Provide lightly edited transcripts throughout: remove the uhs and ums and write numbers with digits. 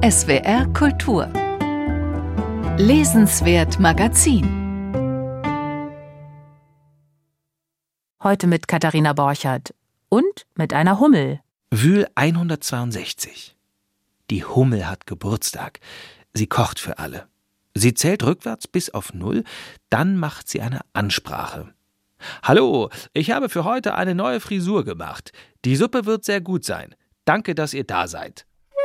SWR Kultur Lesenswert Magazin. Heute mit Katharina Borchert und mit einer Hummel. Wühl 162. Die Hummel hat Geburtstag. Sie kocht für alle. Sie zählt rückwärts bis auf 0, dann macht sie eine Ansprache. Hallo, ich habe für heute eine neue Frisur gemacht. Die Suppe wird sehr gut sein. Danke, dass ihr da seid.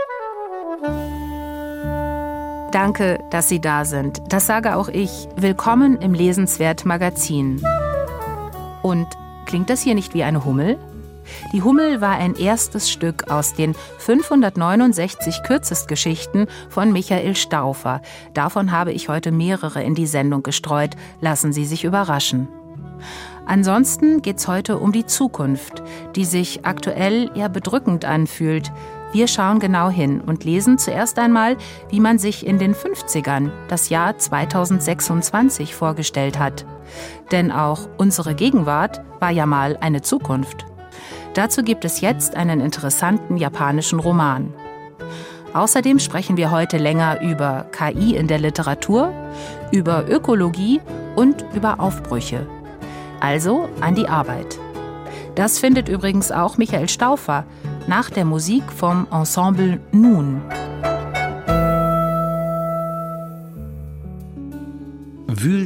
Danke, dass Sie da sind. Das sage auch ich. Willkommen im Lesenswert Magazin. Und klingt das hier nicht wie eine Hummel? Die Hummel war ein erstes Stück aus den 569 Kürzestgeschichten von Michael Stauffer. Davon habe ich heute mehrere in die Sendung gestreut. Lassen Sie sich überraschen. Ansonsten geht's heute um die Zukunft, die sich aktuell eher bedrückend anfühlt. Wir schauen genau hin und lesen zuerst einmal, wie man sich in den 50ern das Jahr 2026 vorgestellt hat. Denn auch unsere Gegenwart war ja mal eine Zukunft. Dazu gibt es jetzt einen interessanten japanischen Roman. Außerdem sprechen wir heute länger über KI in der Literatur, über Ökologie und über Aufbrüche. Also an die Arbeit. Das findet übrigens auch Michael Stauffer nach der Musik vom Ensemble Nun. Wühl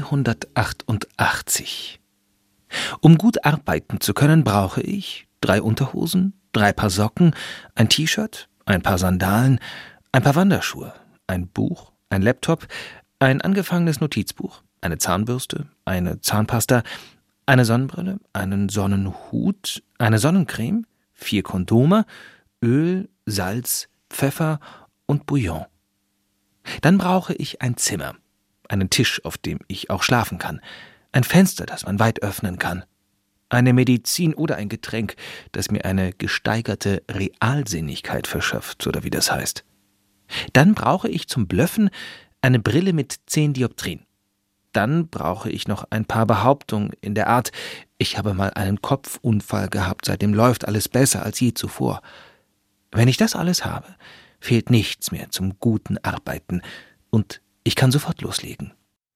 388. Um gut arbeiten zu können, brauche ich 3 Unterhosen, 3 Paar Socken, ein T-Shirt, ein paar Sandalen, ein paar Wanderschuhe, ein Buch, ein Laptop, ein angefangenes Notizbuch, eine Zahnbürste, eine Zahnpasta, eine Sonnenbrille, einen Sonnenhut, eine Sonnencreme, 4 Kondome, Öl, Salz, Pfeffer und Bouillon. Dann brauche ich ein Zimmer, einen Tisch, auf dem ich auch schlafen kann, ein Fenster, das man weit öffnen kann, eine Medizin oder ein Getränk, das mir eine gesteigerte Realsinnigkeit verschafft, oder wie das heißt. Dann brauche ich zum Blöffen eine Brille mit 10 Dioptrien. Dann brauche ich noch ein paar Behauptungen in der Art, ich habe mal einen Kopfunfall gehabt, seitdem läuft alles besser als je zuvor. Wenn ich das alles habe, fehlt nichts mehr zum guten Arbeiten und ich kann sofort loslegen.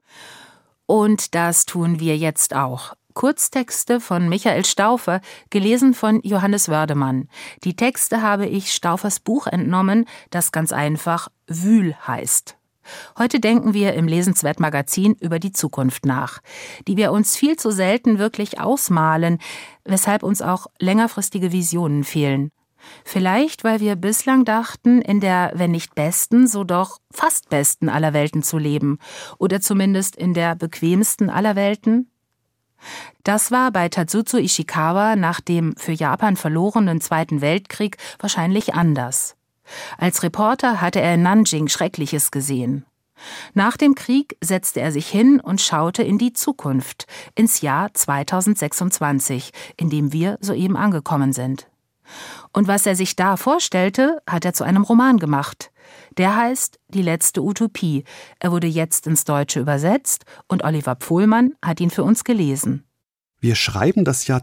Und das tun wir jetzt auch. Kurztexte von Michael Stauffer, gelesen von Johannes Wördemann. Die Texte habe ich Stauffers Buch entnommen, das ganz einfach Wühl heißt. Heute denken wir im Lesenswert Magazin über die Zukunft nach, die wir uns viel zu selten wirklich ausmalen, weshalb uns auch längerfristige Visionen fehlen. Vielleicht, weil wir bislang dachten, in der, wenn nicht besten, so doch fast besten aller Welten zu leben oder zumindest in der bequemsten aller Welten. Das war bei Tatsuzo Ishikawa nach dem für Japan verlorenen Zweiten Weltkrieg wahrscheinlich anders. Als Reporter hatte er in Nanjing Schreckliches gesehen. Nach dem Krieg setzte er sich hin und schaute in die Zukunft, ins Jahr 2026, in dem wir soeben angekommen sind. Und was er sich da vorstellte, hat er zu einem Roman gemacht. Der heißt Die letzte Utopie. Er wurde jetzt ins Deutsche übersetzt und Oliver Pfohlmann hat ihn für uns gelesen. Wir schreiben das Jahr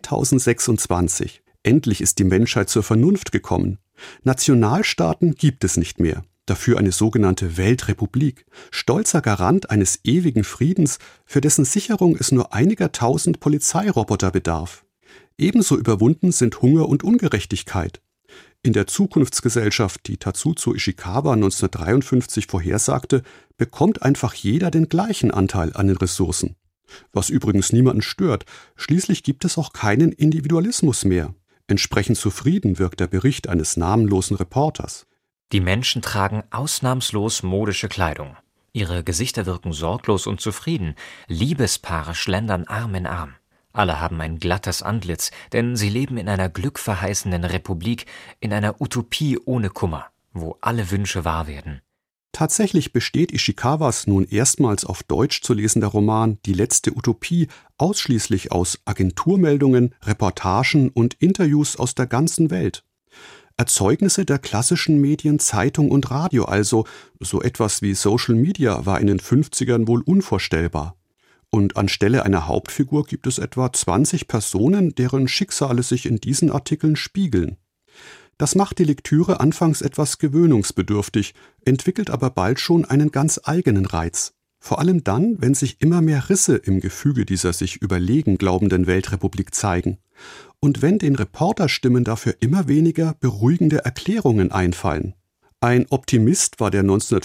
2026. Endlich ist die Menschheit zur Vernunft gekommen. Nationalstaaten gibt es nicht mehr. Dafür eine sogenannte Weltrepublik, stolzer Garant eines ewigen Friedens, für dessen Sicherung es nur einiger tausend Polizeiroboter bedarf. Ebenso überwunden sind Hunger und Ungerechtigkeit. In der Zukunftsgesellschaft, die Tatsuzo Ishikawa 1953 vorhersagte, bekommt einfach jeder den gleichen Anteil an den Ressourcen. Was übrigens niemanden stört, schließlich gibt es auch keinen Individualismus mehr. Entsprechend zufrieden wirkt der Bericht eines namenlosen Reporters. Die Menschen tragen ausnahmslos modische Kleidung. Ihre Gesichter wirken sorglos und zufrieden. Liebespaare schlendern Arm in Arm. Alle haben ein glattes Antlitz, denn sie leben in einer glückverheißenden Republik, in einer Utopie ohne Kummer, wo alle Wünsche wahr werden. Tatsächlich besteht Ishikawas nun erstmals auf Deutsch zu lesender Roman Die letzte Utopie ausschließlich aus Agenturmeldungen, Reportagen und Interviews aus der ganzen Welt. Erzeugnisse der klassischen Medien, Zeitung und Radio also, so etwas wie Social Media war in den 50ern wohl unvorstellbar. Und anstelle einer Hauptfigur gibt es etwa 20 Personen, deren Schicksale sich in diesen Artikeln spiegeln. Das macht die Lektüre anfangs etwas gewöhnungsbedürftig, entwickelt aber bald schon einen ganz eigenen Reiz. Vor allem dann, wenn sich immer mehr Risse im Gefüge dieser sich überlegen glaubenden Weltrepublik zeigen und wenn den Reporterstimmen dafür immer weniger beruhigende Erklärungen einfallen. Ein Optimist war der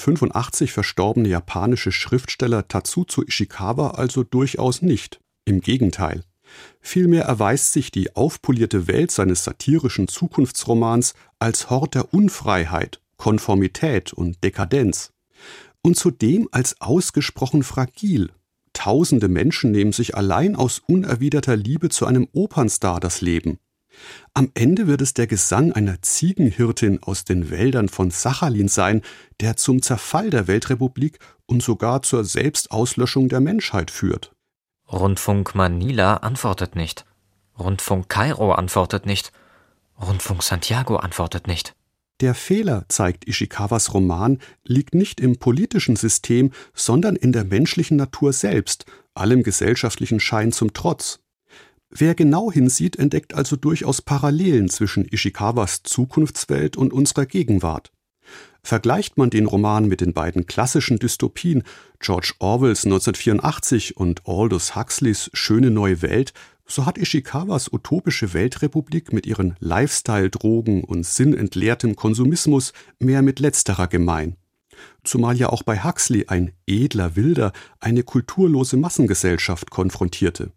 1985 verstorbene japanische Schriftsteller Tatsuzo Ishikawa also durchaus nicht. Im Gegenteil. Vielmehr erweist sich die aufpolierte Welt seines satirischen Zukunftsromans als Hort der Unfreiheit, Konformität und Dekadenz. Und zudem als ausgesprochen fragil. Tausende Menschen nehmen sich allein aus unerwiderter Liebe zu einem Opernstar das Leben. Am Ende wird es der Gesang einer Ziegenhirtin aus den Wäldern von Sachalin sein, der zum Zerfall der Weltrepublik und sogar zur Selbstauslöschung der Menschheit führt. Rundfunk Manila antwortet nicht. Rundfunk Kairo antwortet nicht. Rundfunk Santiago antwortet nicht. Der Fehler, zeigt Ishikawas Roman, liegt nicht im politischen System, sondern in der menschlichen Natur selbst, allem gesellschaftlichen Schein zum Trotz. Wer genau hinsieht, entdeckt also durchaus Parallelen zwischen Ishikawas Zukunftswelt und unserer Gegenwart. Vergleicht man den Roman mit den beiden klassischen Dystopien George Orwells 1984 und Aldous Huxleys Schöne neue Welt, so hat Ishikawas utopische Weltrepublik mit ihren Lifestyle-Drogen und sinnentleertem Konsumismus mehr mit letzterer gemein. Zumal ja auch bei Huxley ein edler Wilder eine kulturlose Massengesellschaft konfrontierte.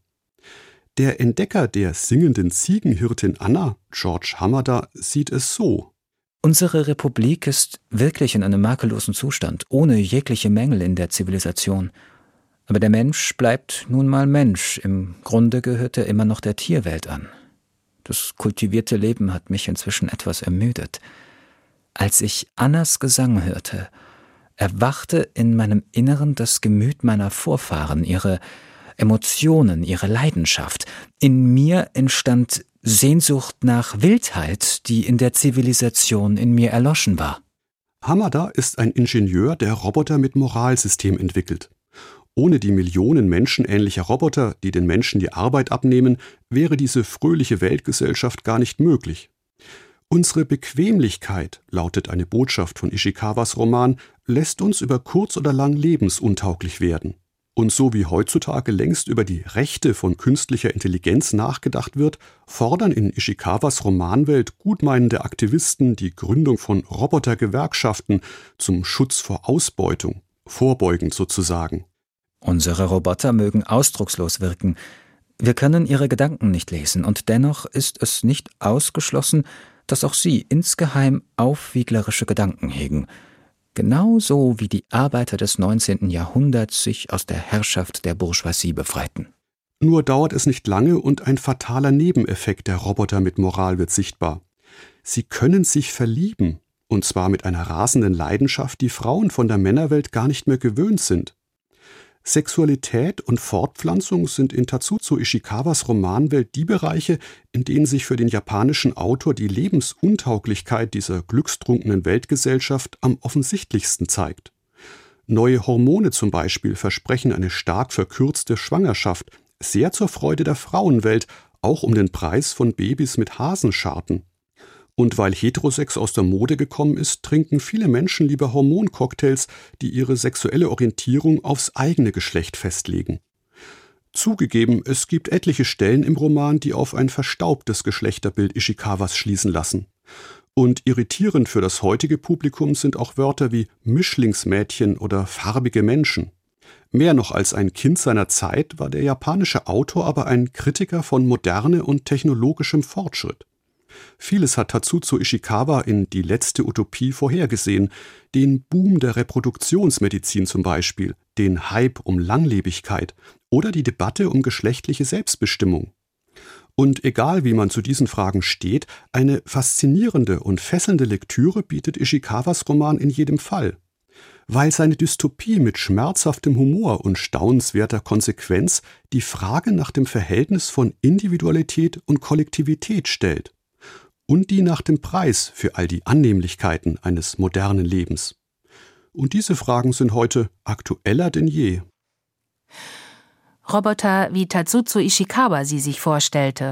Der Entdecker der singenden Ziegenhirtin Anna, George Hamada, sieht es so. Unsere Republik ist wirklich in einem makellosen Zustand, ohne jegliche Mängel in der Zivilisation. Aber der Mensch bleibt nun mal Mensch. Im Grunde gehört er immer noch der Tierwelt an. Das kultivierte Leben hat mich inzwischen etwas ermüdet. Als ich Annas Gesang hörte, erwachte in meinem Inneren das Gemüt meiner Vorfahren, ihre Emotionen, ihre Leidenschaft. In mir entstand Sehnsucht nach Wildheit, die in der Zivilisation in mir erloschen war. Hamada ist ein Ingenieur, der Roboter mit Moralsystem entwickelt. Ohne die Millionen menschenähnlicher Roboter, die den Menschen die Arbeit abnehmen, wäre diese fröhliche Weltgesellschaft gar nicht möglich. Unsere Bequemlichkeit, lautet eine Botschaft von Ishikawas Roman, lässt uns über kurz oder lang lebensuntauglich werden. Und so wie heutzutage längst über die Rechte von künstlicher Intelligenz nachgedacht wird, fordern in Ishikawas Romanwelt gutmeinende Aktivisten die Gründung von Robotergewerkschaften zum Schutz vor Ausbeutung, vorbeugend sozusagen. Unsere Roboter mögen ausdruckslos wirken. Wir können ihre Gedanken nicht lesen, und dennoch ist es nicht ausgeschlossen, dass auch sie insgeheim aufwieglerische Gedanken hegen. Genauso wie die Arbeiter des 19. Jahrhunderts sich aus der Herrschaft der Bourgeoisie befreiten. Nur dauert es nicht lange und ein fataler Nebeneffekt der Roboter mit Moral wird sichtbar. Sie können sich verlieben, und zwar mit einer rasenden Leidenschaft, die Frauen von der Männerwelt gar nicht mehr gewöhnt sind. Sexualität und Fortpflanzung sind in Tatsuzo Ishikawas Romanwelt die Bereiche, in denen sich für den japanischen Autor die Lebensuntauglichkeit dieser glückstrunkenen Weltgesellschaft am offensichtlichsten zeigt. Neue Hormone zum Beispiel versprechen eine stark verkürzte Schwangerschaft, sehr zur Freude der Frauenwelt, auch um den Preis von Babys mit Hasenscharten. Und weil Heterosex aus der Mode gekommen ist, trinken viele Menschen lieber Hormoncocktails, die ihre sexuelle Orientierung aufs eigene Geschlecht festlegen. Zugegeben, es gibt etliche Stellen im Roman, die auf ein verstaubtes Geschlechterbild Ishikawas schließen lassen. Und irritierend für das heutige Publikum sind auch Wörter wie Mischlingsmädchen oder farbige Menschen. Mehr noch als ein Kind seiner Zeit war der japanische Autor aber ein Kritiker von Moderne und technologischem Fortschritt. Vieles hat Tatsuzo Ishikawa in Die letzte Utopie vorhergesehen, den Boom der Reproduktionsmedizin zum Beispiel, den Hype um Langlebigkeit oder die Debatte um geschlechtliche Selbstbestimmung. Und egal wie man zu diesen Fragen steht, eine faszinierende und fesselnde Lektüre bietet Ishikawas Roman in jedem Fall. Weil seine Dystopie mit schmerzhaftem Humor und staunenswerter Konsequenz die Frage nach dem Verhältnis von Individualität und Kollektivität stellt. Und die nach dem Preis für all die Annehmlichkeiten eines modernen Lebens. Und diese Fragen sind heute aktueller denn je. Roboter wie Tatsuzo Ishikawa sie sich vorstellte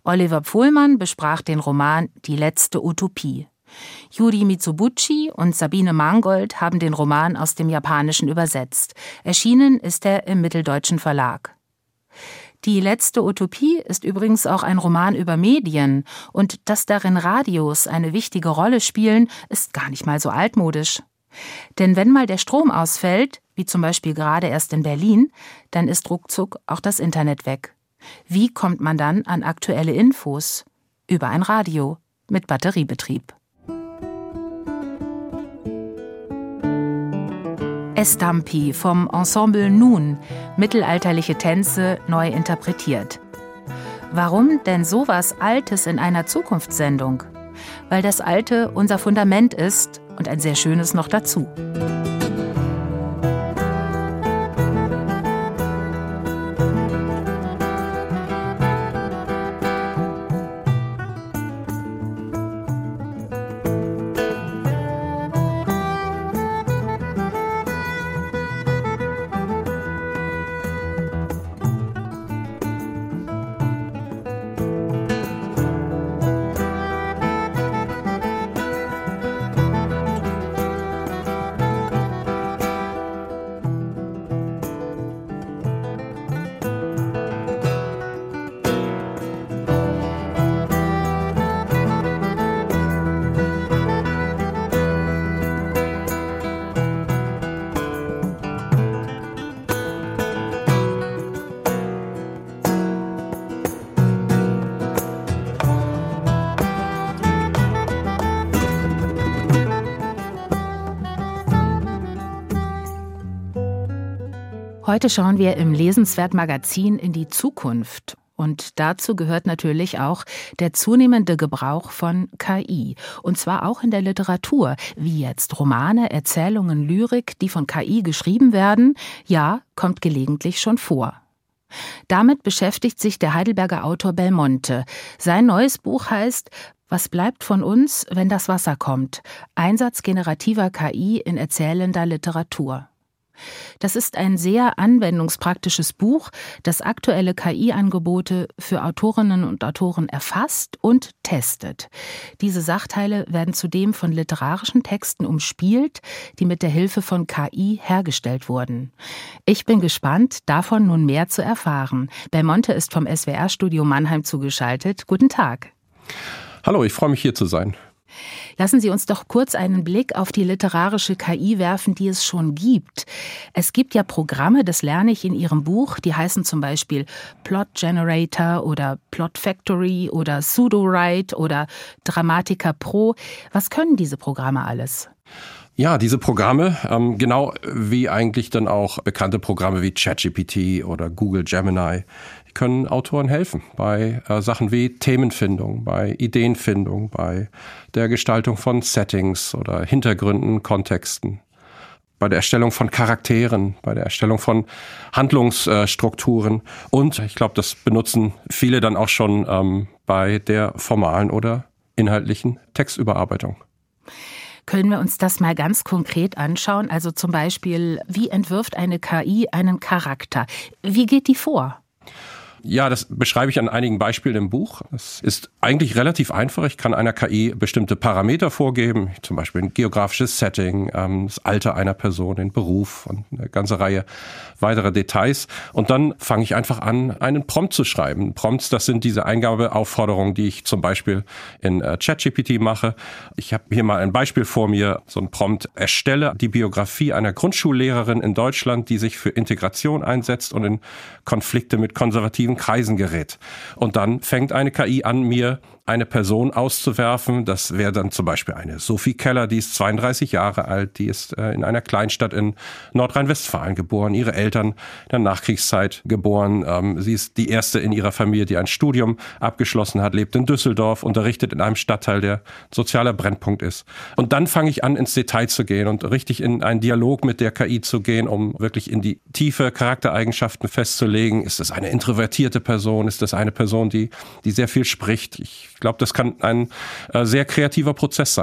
Oliver Pfohlmann besprach den Roman Die letzte Utopie. Yuri Mitsubushi und Sabine Mangold haben den Roman aus dem Japanischen übersetzt. Erschienen ist er im Mitteldeutschen Verlag. Die letzte Utopie ist übrigens auch ein Roman über Medien, und dass darin Radios eine wichtige Rolle spielen, ist gar nicht mal so altmodisch. Denn wenn mal der Strom ausfällt, wie zum Beispiel gerade erst in Berlin, dann ist ruckzuck auch das Internet weg. Wie kommt man dann an aktuelle Infos? Über ein Radio mit Batteriebetrieb. Estampi vom Ensemble Nun, mittelalterliche Tänze neu interpretiert. Warum denn sowas Altes in einer Zukunftssendung? Weil das Alte unser Fundament ist und ein sehr schönes noch dazu. Heute schauen wir im Lesenswert-Magazin in die Zukunft. Und dazu gehört natürlich auch der zunehmende Gebrauch von KI. Und zwar auch in der Literatur, wie jetzt Romane, Erzählungen, Lyrik, die von KI geschrieben werden. Ja, kommt gelegentlich schon vor. Damit beschäftigt sich der Heidelberger Autor Belmonte. Sein neues Buch heißt »Was bleibt von uns, wenn das Wasser kommt? Einsatz generativer KI in erzählender Literatur«. Das ist ein sehr anwendungspraktisches Buch, das aktuelle KI-Angebote für Autorinnen und Autoren erfasst und testet. Diese Sachteile werden zudem von literarischen Texten umspielt, die mit der Hilfe von KI hergestellt wurden. Ich bin gespannt, davon nun mehr zu erfahren. Belmonte ist vom SWR-Studio Mannheim zugeschaltet. Guten Tag. Hallo, ich freue mich, hier zu sein. Lassen Sie uns doch kurz einen Blick auf die literarische KI werfen, die es schon gibt. Es gibt ja Programme, das lerne ich in Ihrem Buch, die heißen zum Beispiel Plot Generator oder Plot Factory oder Sudowrite oder Dramatica Pro. Was können diese Programme alles? Ja, diese Programme, genau wie eigentlich dann auch bekannte Programme wie ChatGPT oder Google Gemini, können Autoren helfen bei Sachen wie Themenfindung, bei Ideenfindung, bei der Gestaltung von Settings oder Hintergründen, Kontexten, bei der Erstellung von Charakteren, bei der Erstellung von Handlungsstrukturen und ich glaube, das benutzen viele dann auch schon bei der formalen oder inhaltlichen Textüberarbeitung. Können wir uns das mal ganz konkret anschauen? Also zum Beispiel, wie entwirft eine KI einen Charakter? Wie geht die vor? Ja, das beschreibe ich an einigen Beispielen im Buch. Es ist eigentlich relativ einfach. Ich kann einer KI bestimmte Parameter vorgeben, zum Beispiel ein geografisches Setting, das Alter einer Person, den Beruf und eine ganze Reihe weiterer Details. Und dann fange ich einfach an, einen Prompt zu schreiben. Prompts, das sind diese Eingabeaufforderungen, die ich zum Beispiel in ChatGPT mache. Ich habe hier mal ein Beispiel vor mir, so ein Prompt: Erstelle die Biografie einer Grundschullehrerin in Deutschland, die sich für Integration einsetzt und in Konflikte mit konservativen Kreisen gerät. Und dann fängt eine KI an, mir eine Person auszuwerfen. Das wäre dann zum Beispiel eine Sophie Keller, die ist 32 Jahre alt, die ist in einer Kleinstadt in Nordrhein-Westfalen geboren, ihre Eltern in der Nachkriegszeit geboren. Sie ist die erste in ihrer Familie, die ein Studium abgeschlossen hat, lebt in Düsseldorf, unterrichtet in einem Stadtteil, der sozialer Brennpunkt ist. Und dann fange ich an, ins Detail zu gehen und richtig in einen Dialog mit der KI zu gehen, um wirklich in die tiefe Charaktereigenschaften festzulegen. Ist das eine introvertierte Person? Ist das eine Person, die sehr viel spricht? Ich glaube, das kann ein sehr kreativer Prozess sein.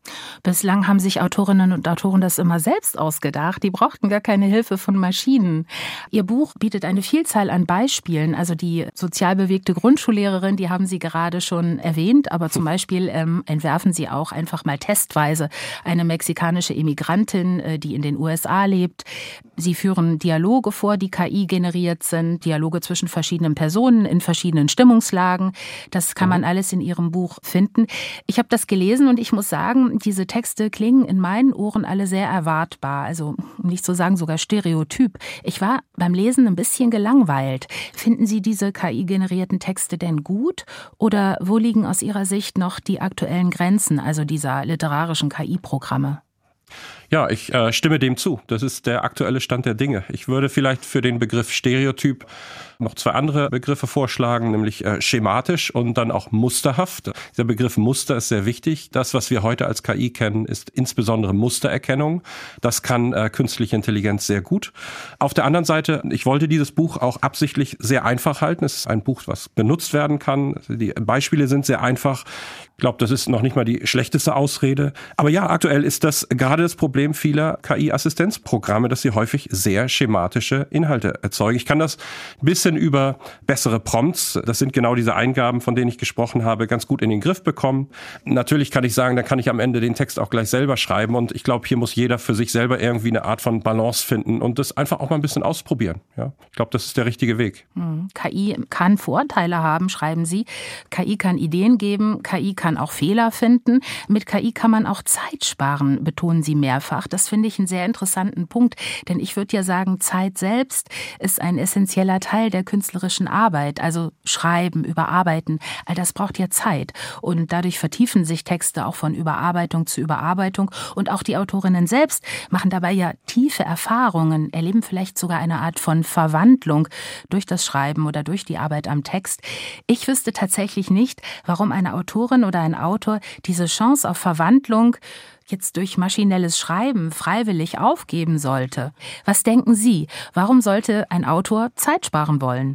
Bislang haben sich Autorinnen und Autoren das immer selbst ausgedacht. Die brauchten gar keine Hilfe von Maschinen. Ihr Buch bietet eine Vielzahl an Beispielen. Also die sozial bewegte Grundschullehrerin, die haben Sie gerade schon erwähnt. Aber zum Beispiel entwerfen Sie auch einfach mal testweise eine mexikanische Immigrantin, die in den USA lebt. Sie führen Dialoge vor, die KI generiert sind. Dialoge zwischen verschiedenen Personen in verschiedenen Stimmungslagen. Das kann man alles in Ihrem Buch finden. Ich habe das gelesen und ich muss sagen, diese Texte klingen in meinen Ohren alle sehr erwartbar, also um nicht zu sagen sogar stereotyp. Ich war beim Lesen ein bisschen gelangweilt. Finden Sie diese KI-generierten Texte denn gut oder wo liegen aus Ihrer Sicht noch die aktuellen Grenzen, also dieser literarischen KI-Programme? Ja, ich stimme dem zu. Das ist der aktuelle Stand der Dinge. Ich würde vielleicht für den Begriff Stereotyp noch 2 andere Begriffe vorschlagen, nämlich schematisch und dann auch musterhaft. Der Begriff Muster ist sehr wichtig. Das, was wir heute als KI kennen, ist insbesondere Mustererkennung. Das kann künstliche Intelligenz sehr gut. Auf der anderen Seite, ich wollte dieses Buch auch absichtlich sehr einfach halten. Es ist ein Buch, was benutzt werden kann. Die Beispiele sind sehr einfach. Ich glaube, das ist noch nicht mal die schlechteste Ausrede. Aber ja, aktuell ist das gerade das Problem vieler KI-Assistenzprogramme, dass sie häufig sehr schematische Inhalte erzeugen. Ich kann das ein bisschen über bessere Prompts, das sind genau diese Eingaben, von denen ich gesprochen habe, ganz gut in den Griff bekommen. Natürlich kann ich sagen, da kann ich am Ende den Text auch gleich selber schreiben und ich glaube, hier muss jeder für sich selber irgendwie eine Art von Balance finden und das einfach auch mal ein bisschen ausprobieren. Ja, ich glaube, das ist der richtige Weg. KI kann Vorteile haben, schreiben Sie. KI kann Ideen geben, KI kann auch Fehler finden. Mit KI kann man auch Zeit sparen, betonen Sie mehrfach. Das finde ich einen sehr interessanten Punkt, denn ich würde ja sagen, Zeit selbst ist ein essentieller Teil der künstlerischen Arbeit, also Schreiben, Überarbeiten, all das braucht ja Zeit und dadurch vertiefen sich Texte auch von Überarbeitung zu Überarbeitung und auch die Autorinnen selbst machen dabei ja tiefe Erfahrungen, erleben vielleicht sogar eine Art von Verwandlung durch das Schreiben oder durch die Arbeit am Text. Ich wüsste tatsächlich nicht, warum eine Autorin oder ein Autor diese Chance auf Verwandlung jetzt durch maschinelles Schreiben freiwillig aufgeben sollte. Was denken Sie? Warum sollte ein Autor Zeit sparen wollen?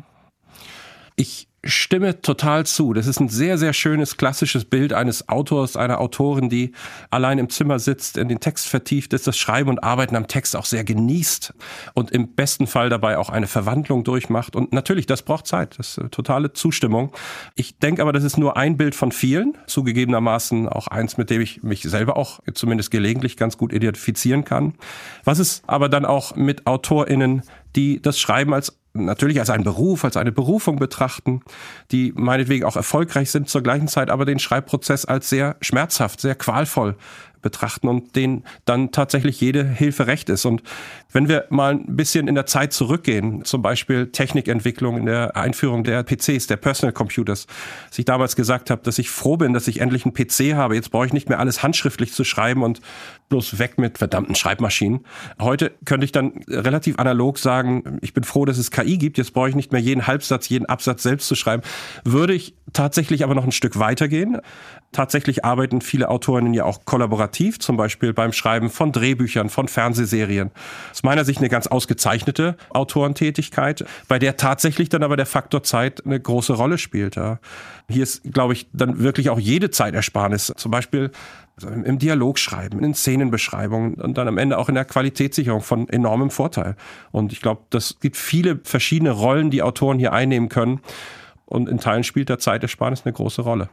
Ich stimme total zu. Das ist ein sehr, sehr schönes, klassisches Bild eines Autors, einer Autorin, die allein im Zimmer sitzt, in den Text vertieft ist, das Schreiben und Arbeiten am Text auch sehr genießt und im besten Fall dabei auch eine Verwandlung durchmacht. Und natürlich, das braucht Zeit. Das ist totale Zustimmung. Ich denke aber, das ist nur ein Bild von vielen, zugegebenermaßen auch eins, mit dem ich mich selber auch zumindest gelegentlich ganz gut identifizieren kann. Was ist aber dann auch mit AutorInnen, die das Schreiben natürlich als einen Beruf, als eine Berufung betrachten, die meinetwegen auch erfolgreich sind zur gleichen Zeit, aber den Schreibprozess als sehr schmerzhaft, sehr qualvoll betrachten und denen dann tatsächlich jede Hilfe recht ist. Und wenn wir mal ein bisschen in der Zeit zurückgehen, zum Beispiel Technikentwicklung in der Einführung der PCs, der Personal Computers, dass ich damals gesagt habe, dass ich froh bin, dass ich endlich einen PC habe. Jetzt brauche ich nicht mehr alles handschriftlich zu schreiben und bloß weg mit verdammten Schreibmaschinen. Heute könnte ich dann relativ analog sagen, ich bin froh, dass es KI gibt. Jetzt brauche ich nicht mehr jeden Halbsatz, jeden Absatz selbst zu schreiben. Würde ich tatsächlich aber noch ein Stück weitergehen. Tatsächlich arbeiten viele Autorinnen ja auch kollaborativ, zum Beispiel beim Schreiben von Drehbüchern, von Fernsehserien. Aus meiner Sicht eine ganz ausgezeichnete Autorentätigkeit, bei der tatsächlich dann aber der Faktor Zeit eine große Rolle spielt. Ja. Hier ist, glaube ich, dann wirklich auch jede Zeitersparnis, zum Beispiel im Dialog schreiben, in Szenenbeschreibungen und dann am Ende auch in der Qualitätssicherung von enormem Vorteil. Und ich glaube, das gibt viele verschiedene Rollen, die Autoren hier einnehmen können. Und in Teilen spielt der Zeitersparnis eine große Rolle.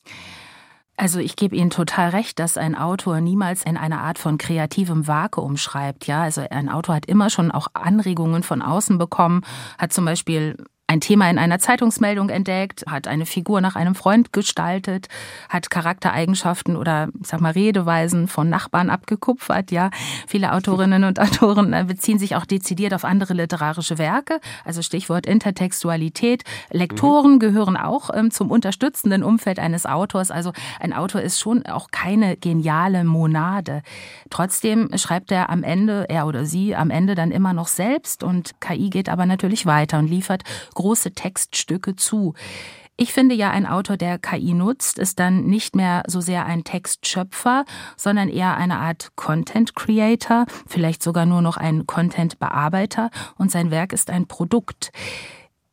Also ich gebe Ihnen total recht, dass ein Autor niemals in einer Art von kreativem Vakuum schreibt. Ja, also ein Autor hat immer schon auch Anregungen von außen bekommen, hat zum Beispiel ein Thema in einer Zeitungsmeldung entdeckt, hat eine Figur nach einem Freund gestaltet, hat Charaktereigenschaften oder, ich sag mal, Redeweisen von Nachbarn abgekupfert, ja. Viele Autorinnen und Autoren beziehen sich auch dezidiert auf andere literarische Werke, also Stichwort Intertextualität. Lektoren gehören auch zum unterstützenden Umfeld eines Autors, also ein Autor ist schon auch keine geniale Monade. Trotzdem schreibt er am Ende, er oder sie am Ende dann immer noch selbst und KI geht aber natürlich weiter und liefert große Textstücke zu. Ich finde ja, ein Autor, der KI nutzt, ist dann nicht mehr so sehr ein Textschöpfer, sondern eher eine Art Content Creator, vielleicht sogar nur noch ein Content Bearbeiter und sein Werk ist ein Produkt.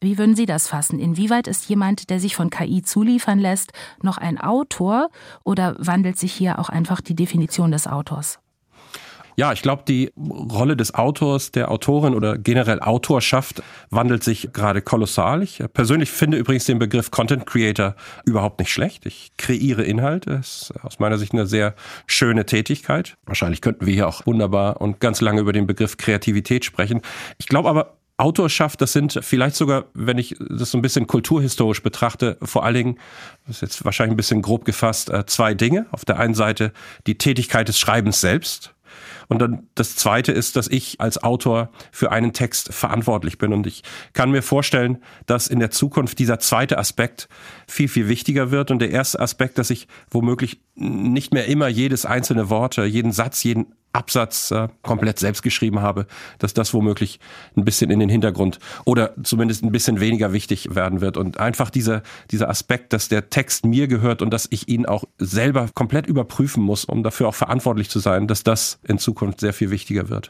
Wie würden Sie das fassen? Inwieweit ist jemand, der sich von KI zuliefern lässt, noch ein Autor oder wandelt sich hier auch einfach die Definition des Autors? Ja, ich glaube, die Rolle des Autors, der Autorin oder generell Autorschaft wandelt sich gerade kolossal. Ich persönlich finde übrigens den Begriff Content Creator überhaupt nicht schlecht. Ich kreiere Inhalte. Das ist aus meiner Sicht eine sehr schöne Tätigkeit. Wahrscheinlich könnten wir hier auch wunderbar und ganz lange über den Begriff Kreativität sprechen. Ich glaube aber, Autorschaft, das sind vielleicht sogar, wenn ich das so ein bisschen kulturhistorisch betrachte, vor allen Dingen, das ist jetzt wahrscheinlich ein bisschen grob gefasst, zwei Dinge. Auf der einen Seite die Tätigkeit des Schreibens selbst. Und dann das Zweite ist, dass ich als Autor für einen Text verantwortlich bin. Und ich kann mir vorstellen, dass in der Zukunft dieser zweite Aspekt viel, viel wichtiger wird. Und der erste Aspekt, dass ich womöglich nicht mehr immer jedes einzelne Wort, jeden Satz, jeden Absatz komplett selbst geschrieben habe, dass das womöglich ein bisschen in den Hintergrund oder zumindest ein bisschen weniger wichtig werden wird. Und einfach dieser Aspekt, dass der Text mir gehört und dass ich ihn auch selber komplett überprüfen muss, um dafür auch verantwortlich zu sein, dass das in Zukunft sehr viel wichtiger wird.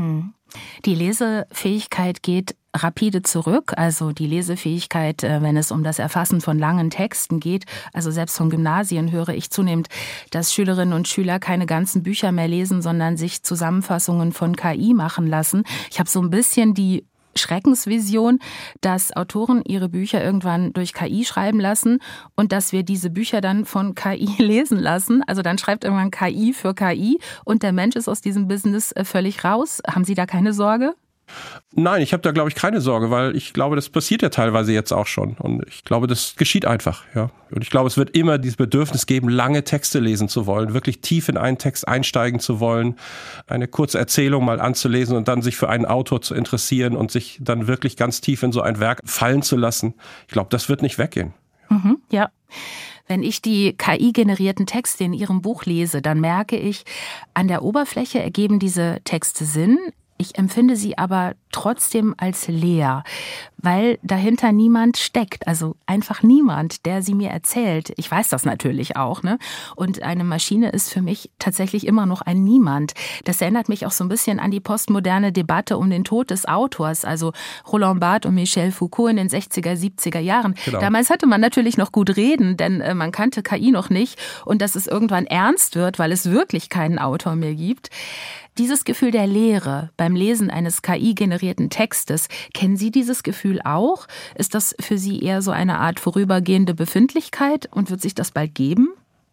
Die Lesefähigkeit geht rapide zurück, also die Lesefähigkeit, wenn es um das Erfassen von langen Texten geht. Also selbst von Gymnasien höre ich zunehmend, dass Schülerinnen und Schüler keine ganzen Bücher mehr lesen, sondern sich Zusammenfassungen von KI machen lassen. Ich habe so ein bisschen die Schreckensvision, dass Autoren ihre Bücher irgendwann durch KI schreiben lassen und dass wir diese Bücher dann von KI lesen lassen. Also dann schreibt irgendwann KI für KI und der Mensch ist aus diesem Business völlig raus. Haben Sie da keine Sorge? Nein, ich habe da, glaube ich, keine Sorge, weil ich glaube, das passiert ja teilweise jetzt auch schon. Und ich glaube, das geschieht einfach. Ja. Und ich glaube, es wird immer dieses Bedürfnis geben, lange Texte lesen zu wollen, wirklich tief in einen Text einsteigen zu wollen, eine kurze Erzählung mal anzulesen und dann sich für einen Autor zu interessieren und sich dann wirklich ganz tief in so ein Werk fallen zu lassen. Ich glaube, das wird nicht weggehen. Ja. Wenn ich die KI-generierten Texte in Ihrem Buch lese, dann merke ich, an der Oberfläche ergeben diese Texte Sinn. Ich empfinde sie aber trotzdem als leer, weil dahinter niemand steckt, also einfach niemand, der sie mir erzählt. Ich weiß das natürlich auch, ne? Und eine Maschine ist für mich tatsächlich immer noch ein Niemand. Das erinnert mich auch so ein bisschen an die postmoderne Debatte um den Tod des Autors, also Roland Barthes und Michel Foucault in den 60er, 70er Jahren. Genau. Damals hatte man natürlich noch gut reden, denn man kannte KI noch nicht und dass es irgendwann ernst wird, weil es wirklich keinen Autor mehr gibt. Dieses Gefühl der Leere beim Lesen eines KI-generierten Textes, kennen Sie dieses Gefühl auch? Ist das für Sie eher so eine Art vorübergehende Befindlichkeit und wird sich das bald geben?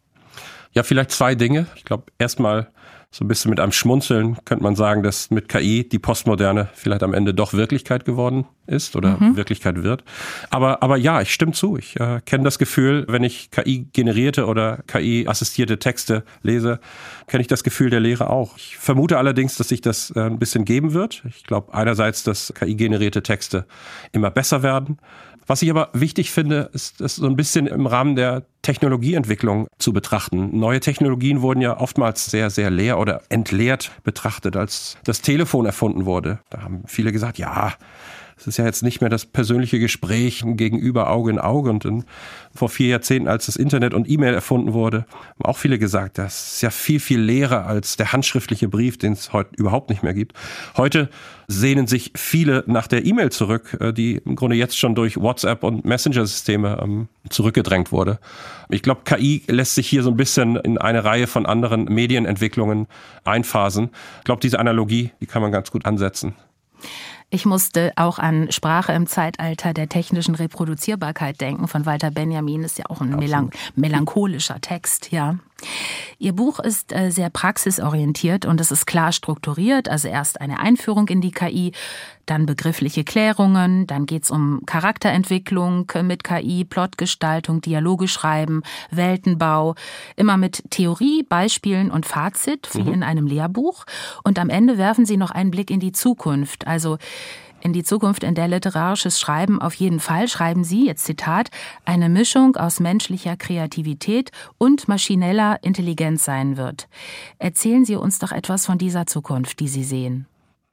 Ja, vielleicht zwei Dinge. Ich glaube, erstmal so ein bisschen mit einem Schmunzeln könnte man sagen, dass mit KI die Postmoderne vielleicht am Ende doch Wirklichkeit geworden ist oder Wirklichkeit wird. Aber ja, ich stimme zu. Ich kenne das Gefühl, wenn ich KI-generierte oder KI-assistierte Texte lese, kenne ich das Gefühl der Leere auch. Ich vermute allerdings, dass sich das ein bisschen geben wird. Ich glaube einerseits, dass KI-generierte Texte immer besser werden. Was ich aber wichtig finde, ist das so ein bisschen im Rahmen der Technologieentwicklung zu betrachten. Neue Technologien wurden ja oftmals sehr, sehr leer oder entleert betrachtet, als das Telefon erfunden wurde. Da haben viele gesagt, ja, es ist ja jetzt nicht mehr das persönliche Gespräch gegenüber Auge in Auge. Und dann vor 4 Jahrzehnten, als das Internet und E-Mail erfunden wurde, haben auch viele gesagt, das ist ja viel, viel leerer als der handschriftliche Brief, den es heute überhaupt nicht mehr gibt. Heute sehnen sich viele nach der E-Mail zurück, die im Grunde jetzt schon durch WhatsApp und Messenger-Systeme zurückgedrängt wurde. Ich glaube, KI lässt sich hier so ein bisschen in eine Reihe von anderen Medienentwicklungen einphasen. Ich glaube, diese Analogie, die kann man ganz gut ansetzen. Ich musste auch an Sprache im Zeitalter der technischen Reproduzierbarkeit denken. Von Walter Benjamin ist ja auch ein melancholischer Text, ja. Ihr Buch ist sehr praxisorientiert und es ist klar strukturiert. Also erst eine Einführung in die KI, dann begriffliche Klärungen, dann geht's um Charakterentwicklung mit KI, Plotgestaltung, Dialoge schreiben, Weltenbau, immer mit Theorie, Beispielen und Fazit, wie in einem Lehrbuch. Und am Ende werfen Sie noch einen Blick in die Zukunft, also in die Zukunft, in der literarisches Schreiben auf jeden Fall, schreiben Sie, jetzt Zitat, eine Mischung aus menschlicher Kreativität und maschineller Intelligenz sein wird. Erzählen Sie uns doch etwas von dieser Zukunft, die Sie sehen.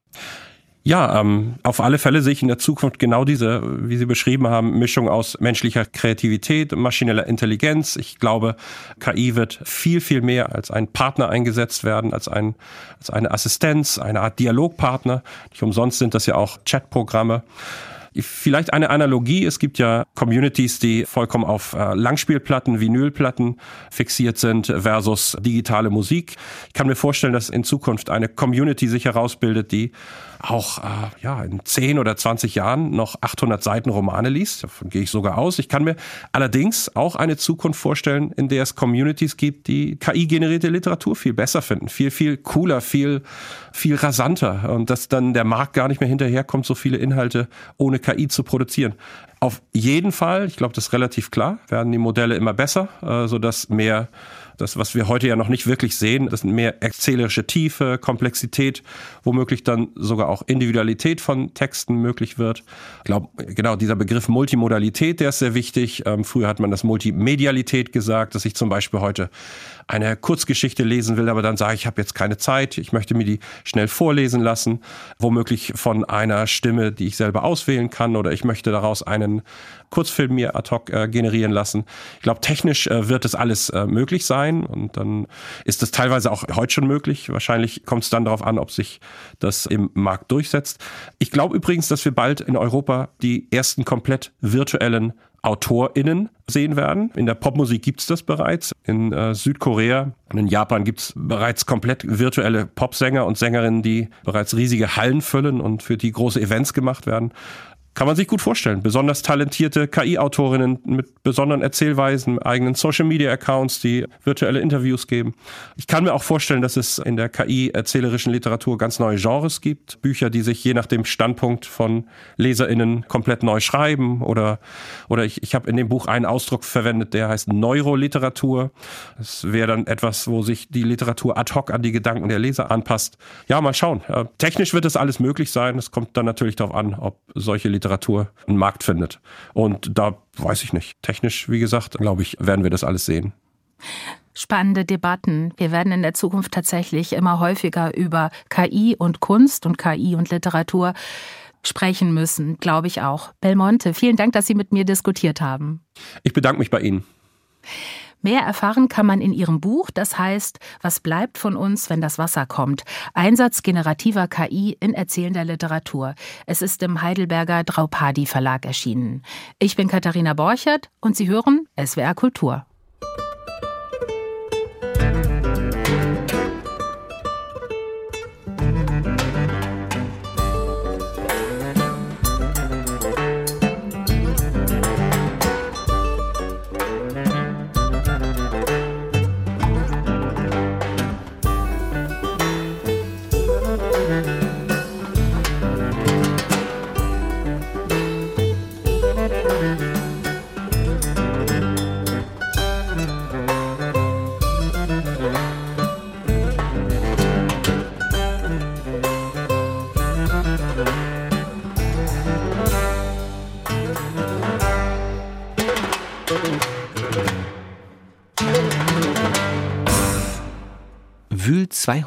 Ja, auf alle Fälle sehe ich in der Zukunft genau diese, wie Sie beschrieben haben, Mischung aus menschlicher Kreativität, maschineller Intelligenz. Ich glaube, KI wird viel, viel mehr als ein Partner eingesetzt werden, als eine Assistenz, eine Art Dialogpartner. Nicht umsonst sind das ja auch Chatprogramme. Vielleicht eine Analogie, es gibt ja Communities, die vollkommen auf Langspielplatten, Vinylplatten fixiert sind versus digitale Musik. Ich kann mir vorstellen, dass in Zukunft eine Community sich herausbildet, die auch in 10 oder 20 Jahren noch 800 Seiten Romane liest. Davon gehe ich sogar aus. Ich kann mir allerdings auch eine Zukunft vorstellen, in der es Communities gibt, die KI-generierte Literatur viel besser finden, viel cooler, viel rasanter und dass dann der Markt gar nicht mehr hinterherkommt, so viele Inhalte ohne KI zu produzieren. Auf jeden Fall, ich glaube, das ist relativ klar, werden die Modelle immer besser, sodass mehr, das, was wir heute ja noch nicht wirklich sehen, das mehr erzählerische Tiefe, Komplexität, womöglich dann sogar auch Individualität von Texten möglich wird. Ich glaube, genau dieser Begriff Multimodalität, der ist sehr wichtig. Früher hat man das Multimedialität gesagt, dass ich zum Beispiel heute eine Kurzgeschichte lesen will, aber dann sage ich habe jetzt keine Zeit, ich möchte mir die schnell vorlesen lassen, womöglich von einer Stimme, die ich selber auswählen kann, oder ich möchte daraus einen Kurzfilm mir ad hoc generieren lassen. Ich glaube, technisch wird das alles möglich sein und dann ist es teilweise auch heute schon möglich. Wahrscheinlich kommt es dann darauf an, ob sich das im Markt durchsetzt. Ich glaube übrigens, dass wir bald in Europa die ersten komplett virtuellen AutorInnen sehen werden. In der Popmusik gibt's das bereits. In Südkorea und in Japan gibt's bereits komplett virtuelle Popsänger und Sängerinnen, die bereits riesige Hallen füllen und für die große Events gemacht werden. Kann man sich gut vorstellen. Besonders talentierte KI-Autorinnen mit besonderen Erzählweisen, eigenen Social-Media-Accounts, die virtuelle Interviews geben. Ich kann mir auch vorstellen, dass es in der KI-erzählerischen Literatur ganz neue Genres gibt. Bücher, die sich je nach dem Standpunkt von LeserInnen komplett neu schreiben. Oder ich habe in dem Buch einen Ausdruck verwendet, der heißt Neuroliteratur. Das wäre dann etwas, wo sich die Literatur ad hoc an die Gedanken der Leser anpasst. Ja, mal schauen. Technisch wird das alles möglich sein. Es kommt dann natürlich darauf an, ob solche Literatur einen Markt findet. Und da weiß ich nicht. Technisch, wie gesagt, glaube ich, werden wir das alles sehen. Spannende Debatten. Wir werden in der Zukunft tatsächlich immer häufiger über KI und Kunst und KI und Literatur sprechen müssen, glaube ich auch. Belmonte, vielen Dank, dass Sie mit mir diskutiert haben. Ich bedanke mich bei Ihnen. Mehr erfahren kann man in Ihrem Buch, das heißt, was bleibt von uns, wenn das Wasser kommt? Einsatz generativer KI in erzählender Literatur. Es ist im Heidelberger Draupadi Verlag erschienen. Ich bin Katharina Borchert und Sie hören SWR Kultur. Wühl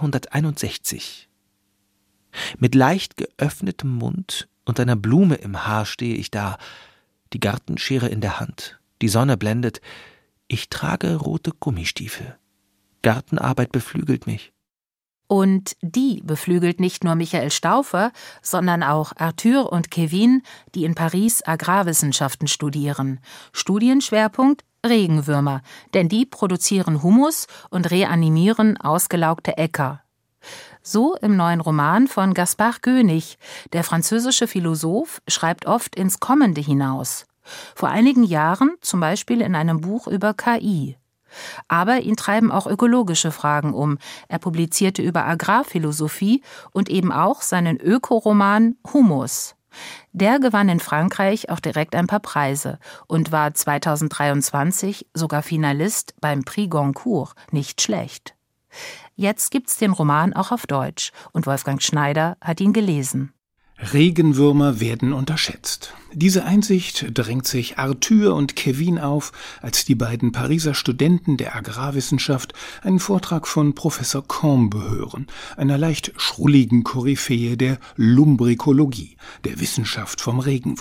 261. Mit leicht geöffnetem Mund und einer Blume im Haar stehe ich da, die Gartenschere in der Hand. Die Sonne blendet. Ich trage rote Gummistiefel. Gartenarbeit beflügelt mich. Und die beflügelt nicht nur Michael Stauffer, sondern auch Arthur und Kevin, die in Paris Agrarwissenschaften studieren. Studienschwerpunkt Regenwürmer, denn die produzieren Humus und reanimieren ausgelaugte Äcker. So im neuen Roman von Gaspard Koenig. Der französische Philosoph schreibt oft ins Kommende hinaus. Vor einigen Jahren zum Beispiel in einem Buch über KI. Aber ihn treiben auch ökologische Fragen um. Er publizierte über Agrarphilosophie und eben auch seinen Ökoroman Humus. Der gewann in Frankreich auch direkt ein paar Preise und war 2023 sogar Finalist beim Prix Goncourt. Nicht schlecht. Jetzt gibt's den Roman auch auf Deutsch und Wolfgang Schneider hat ihn gelesen. Regenwürmer werden unterschätzt. Diese Einsicht drängt sich Arthur und Kevin auf, als die beiden Pariser Studenten der Agrarwissenschaft einen Vortrag von Professor Combe hören, einer leicht schrulligen Koryphäe der Lumbrikologie, der Wissenschaft vom Regenwurm.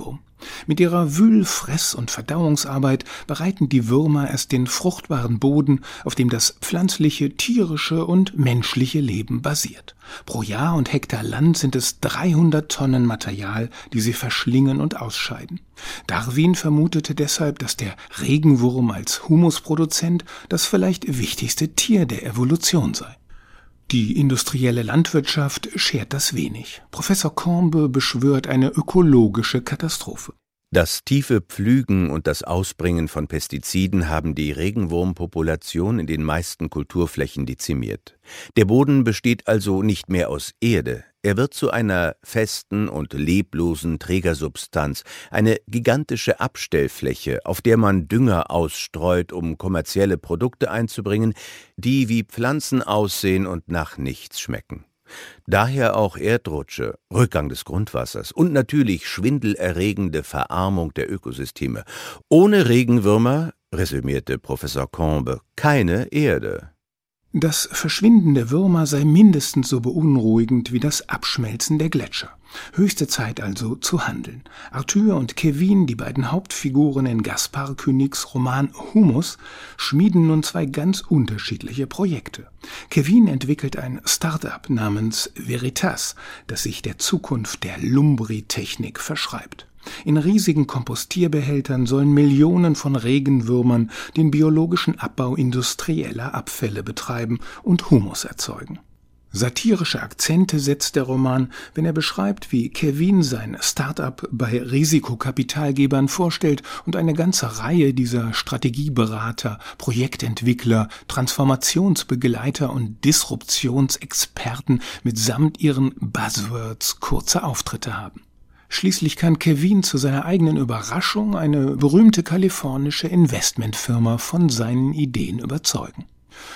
Mit ihrer Wühl-, Fress- und Verdauungsarbeit bereiten die Würmer erst den fruchtbaren Boden, auf dem das pflanzliche, tierische und menschliche Leben basiert. Pro Jahr und Hektar Land sind es 300 Tonnen Material, die sie verschlingen und ausscheiden. Darwin vermutete deshalb, dass der Regenwurm als Humusproduzent das vielleicht wichtigste Tier der Evolution sei. Die industrielle Landwirtschaft schert das wenig. Professor Combe beschwört eine ökologische Katastrophe. Das tiefe Pflügen und das Ausbringen von Pestiziden haben die Regenwurmpopulation in den meisten Kulturflächen dezimiert. Der Boden besteht also nicht mehr aus Erde. Er wird zu einer festen und leblosen Trägersubstanz, eine gigantische Abstellfläche, auf der man Dünger ausstreut, um kommerzielle Produkte einzubringen, die wie Pflanzen aussehen und nach nichts schmecken. Daher auch Erdrutsche, Rückgang des Grundwassers und natürlich schwindelerregende Verarmung der Ökosysteme. Ohne Regenwürmer, resümierte Professor Combe, keine Erde. Das Verschwinden der Würmer sei mindestens so beunruhigend wie das Abschmelzen der Gletscher. Höchste Zeit also zu handeln. Arthur und Kevin, die beiden Hauptfiguren in Gaspar Koenigs Roman Humus, schmieden nun zwei ganz unterschiedliche Projekte. Kevin entwickelt ein Start-up namens Veritas, das sich der Zukunft der Lumbri-Technik verschreibt. In riesigen Kompostierbehältern sollen Millionen von Regenwürmern den biologischen Abbau industrieller Abfälle betreiben und Humus erzeugen. Satirische Akzente setzt der Roman, wenn er beschreibt, wie Kevin sein Start-up bei Risikokapitalgebern vorstellt und eine ganze Reihe dieser Strategieberater, Projektentwickler, Transformationsbegleiter und Disruptionsexperten mitsamt ihren Buzzwords kurze Auftritte haben. Schließlich kann Kevin zu seiner eigenen Überraschung eine berühmte kalifornische Investmentfirma von seinen Ideen überzeugen.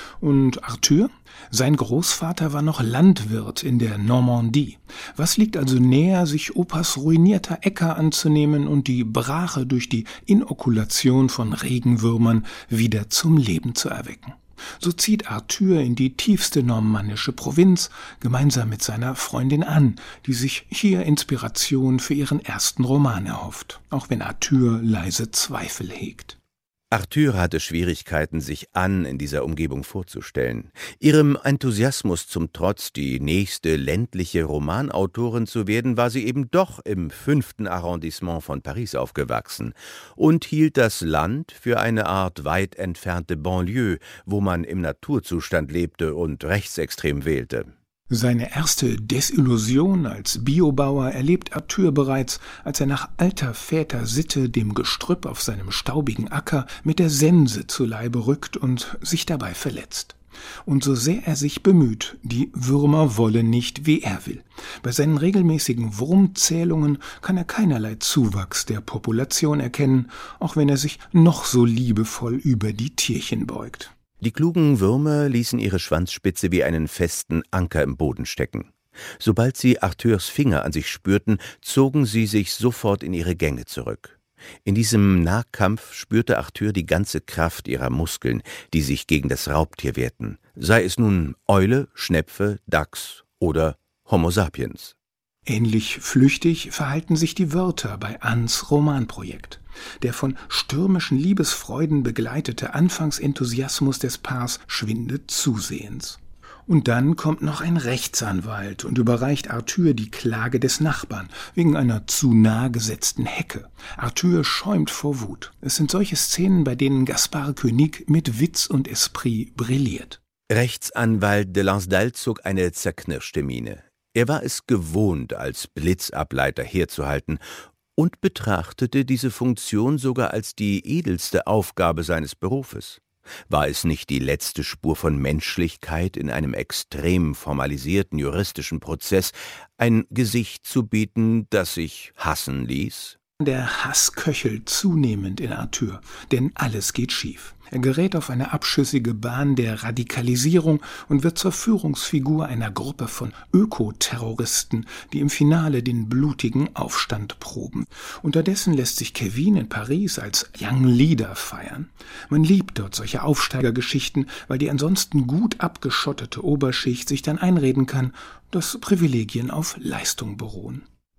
Und Arthur? Sein Großvater war noch Landwirt in der Normandie. Was liegt also näher, sich Opas ruinierter Äcker anzunehmen und die Brache durch die Inokulation von Regenwürmern wieder zum Leben zu erwecken? So zieht Arthur in die tiefste normannische Provinz, gemeinsam mit seiner Freundin Anne, die sich hier Inspiration für ihren ersten Roman erhofft, auch wenn Arthur leise Zweifel hegt. Arthur hatte Schwierigkeiten, sich Anne in dieser Umgebung vorzustellen. Ihrem Enthusiasmus zum Trotz, die nächste ländliche Romanautorin zu werden, war sie eben doch im 5. Arrondissement von Paris aufgewachsen und hielt das Land für eine Art weit entfernte Banlieue, wo man im Naturzustand lebte und rechtsextrem wählte. Seine erste Desillusion als Biobauer erlebt Arthur bereits, als er nach alter Väter-Sitte dem Gestrüpp auf seinem staubigen Acker mit der Sense zu Leibe rückt und sich dabei verletzt. Und so sehr er sich bemüht, die Würmer wollen nicht, wie er will. Bei seinen regelmäßigen Wurmzählungen kann er keinerlei Zuwachs der Population erkennen, auch wenn er sich noch so liebevoll über die Tierchen beugt. Die klugen Würmer ließen ihre Schwanzspitze wie einen festen Anker im Boden stecken. Sobald sie Arthurs Finger an sich spürten, zogen sie sich sofort in ihre Gänge zurück. In diesem Nahkampf spürte Arthur die ganze Kraft ihrer Muskeln, die sich gegen das Raubtier wehrten, sei es nun Eule, Schnepfe, Dachs oder Homo sapiens. Ähnlich flüchtig verhalten sich die Wörter bei Annes Romanprojekt. Der von stürmischen Liebesfreuden begleitete Anfangsenthusiasmus des Paars schwindet zusehends. Und dann kommt noch ein Rechtsanwalt und überreicht Arthur die Klage des Nachbarn wegen einer zu nah gesetzten Hecke. Arthur schäumt vor Wut. Es sind solche Szenen, bei denen Gaspar Koenig mit Witz und Esprit brilliert. Rechtsanwalt de Lansdale zog eine zerknirschte Miene. Er war es gewohnt, als Blitzableiter herzuhalten und betrachtete diese Funktion sogar als die edelste Aufgabe seines Berufes. War es nicht die letzte Spur von Menschlichkeit in einem extrem formalisierten juristischen Prozess, ein Gesicht zu bieten, das sich hassen ließ? Der Hass köchelt zunehmend in Arthur, denn alles geht schief. Er gerät auf eine abschüssige Bahn der Radikalisierung und wird zur Führungsfigur einer Gruppe von Ökoterroristen, die im Finale den blutigen Aufstand proben. Unterdessen lässt sich Kevin in Paris als Young Leader feiern. Man liebt dort solche Aufsteigergeschichten, weil die ansonsten gut abgeschottete Oberschicht sich dann einreden kann, dass Privilegien auf Leistung beruhen.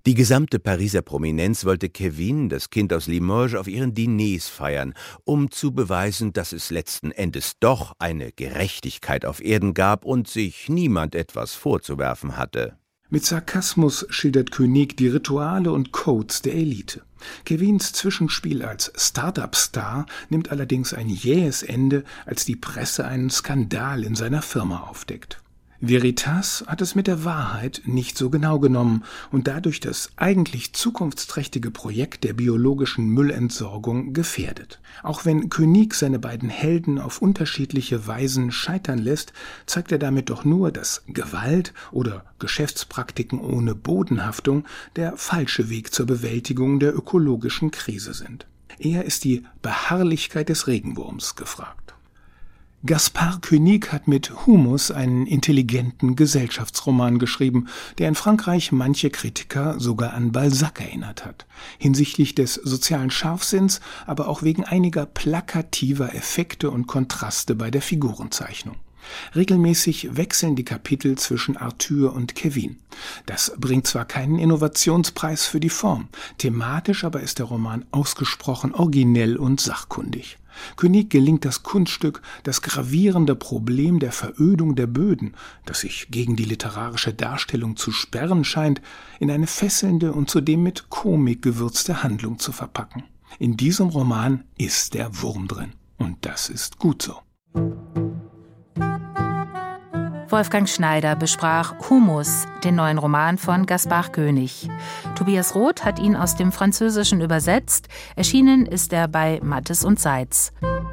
Die gesamte Pariser Prominenz wollte Kevin, das Kind aus Limoges, auf ihren Diners feiern, um zu beweisen, dass es letzten Endes doch eine Gerechtigkeit auf Erden gab und sich niemand etwas vorzuwerfen hatte. Mit Sarkasmus schildert Koenig die Rituale und Codes der Elite. Kevins Zwischenspiel als Start-up-Star nimmt allerdings ein jähes Ende, als die Presse einen Skandal in seiner Firma aufdeckt. Veritas hat es mit der Wahrheit nicht so genau genommen und dadurch das eigentlich zukunftsträchtige Projekt der biologischen Müllentsorgung gefährdet. Auch wenn Koenig seine beiden Helden auf unterschiedliche Weisen scheitern lässt, zeigt er damit doch nur, dass Gewalt oder Geschäftspraktiken ohne Bodenhaftung der falsche Weg zur Bewältigung der ökologischen Krise sind. Eher ist die Beharrlichkeit des Regenwurms gefragt. Gaspard Koenig hat mit Humus einen intelligenten Gesellschaftsroman geschrieben, der in Frankreich manche Kritiker sogar an Balzac erinnert hat. Hinsichtlich des sozialen Scharfsinns, aber auch wegen einiger plakativer Effekte und Kontraste bei der Figurenzeichnung. Regelmäßig wechseln die Kapitel zwischen Arthur und Kevin. Das bringt zwar keinen Innovationspreis für die Form, thematisch aber ist der Roman ausgesprochen originell und sachkundig. Koenig gelingt das Kunststück, das gravierende Problem der Verödung der Böden, das sich gegen die literarische Darstellung zu sperren scheint, in eine fesselnde und zudem mit Komik gewürzte Handlung zu verpacken. In diesem Roman ist der Wurm drin. Und das ist gut so. Wolfgang Schneider besprach Humus, den neuen Roman von Gaspard Koenig. Tobias Roth hat ihn aus dem Französischen übersetzt. Erschienen ist er bei Mattes und Seitz.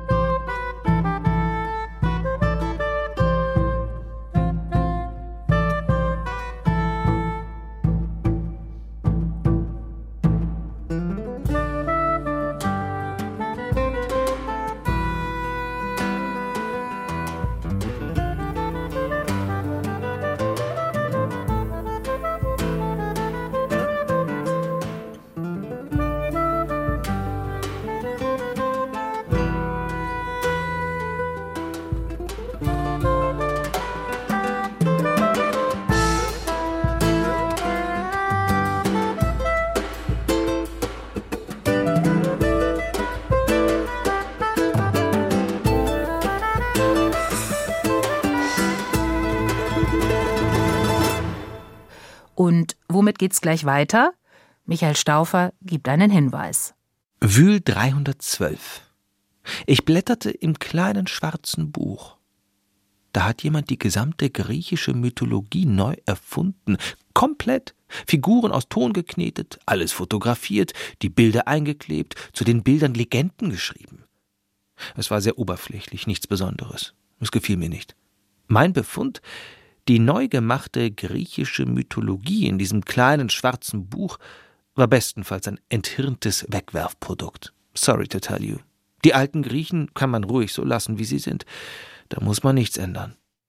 Und womit geht's gleich weiter? Michael Stauffer gibt einen Hinweis. Wühl 312. Ich blätterte im kleinen schwarzen Buch. Da hat jemand die gesamte griechische Mythologie neu erfunden. Komplett. Figuren aus Ton geknetet, alles fotografiert, die Bilder eingeklebt, zu den Bildern Legenden geschrieben. Es war sehr oberflächlich, nichts Besonderes. Es gefiel mir nicht. Mein Befund: die neu gemachte griechische Mythologie in diesem kleinen schwarzen Buch war bestenfalls ein enthirntes Wegwerfprodukt. Sorry to tell you. Die alten Griechen kann man ruhig so lassen, wie sie sind. Da muss man nichts ändern.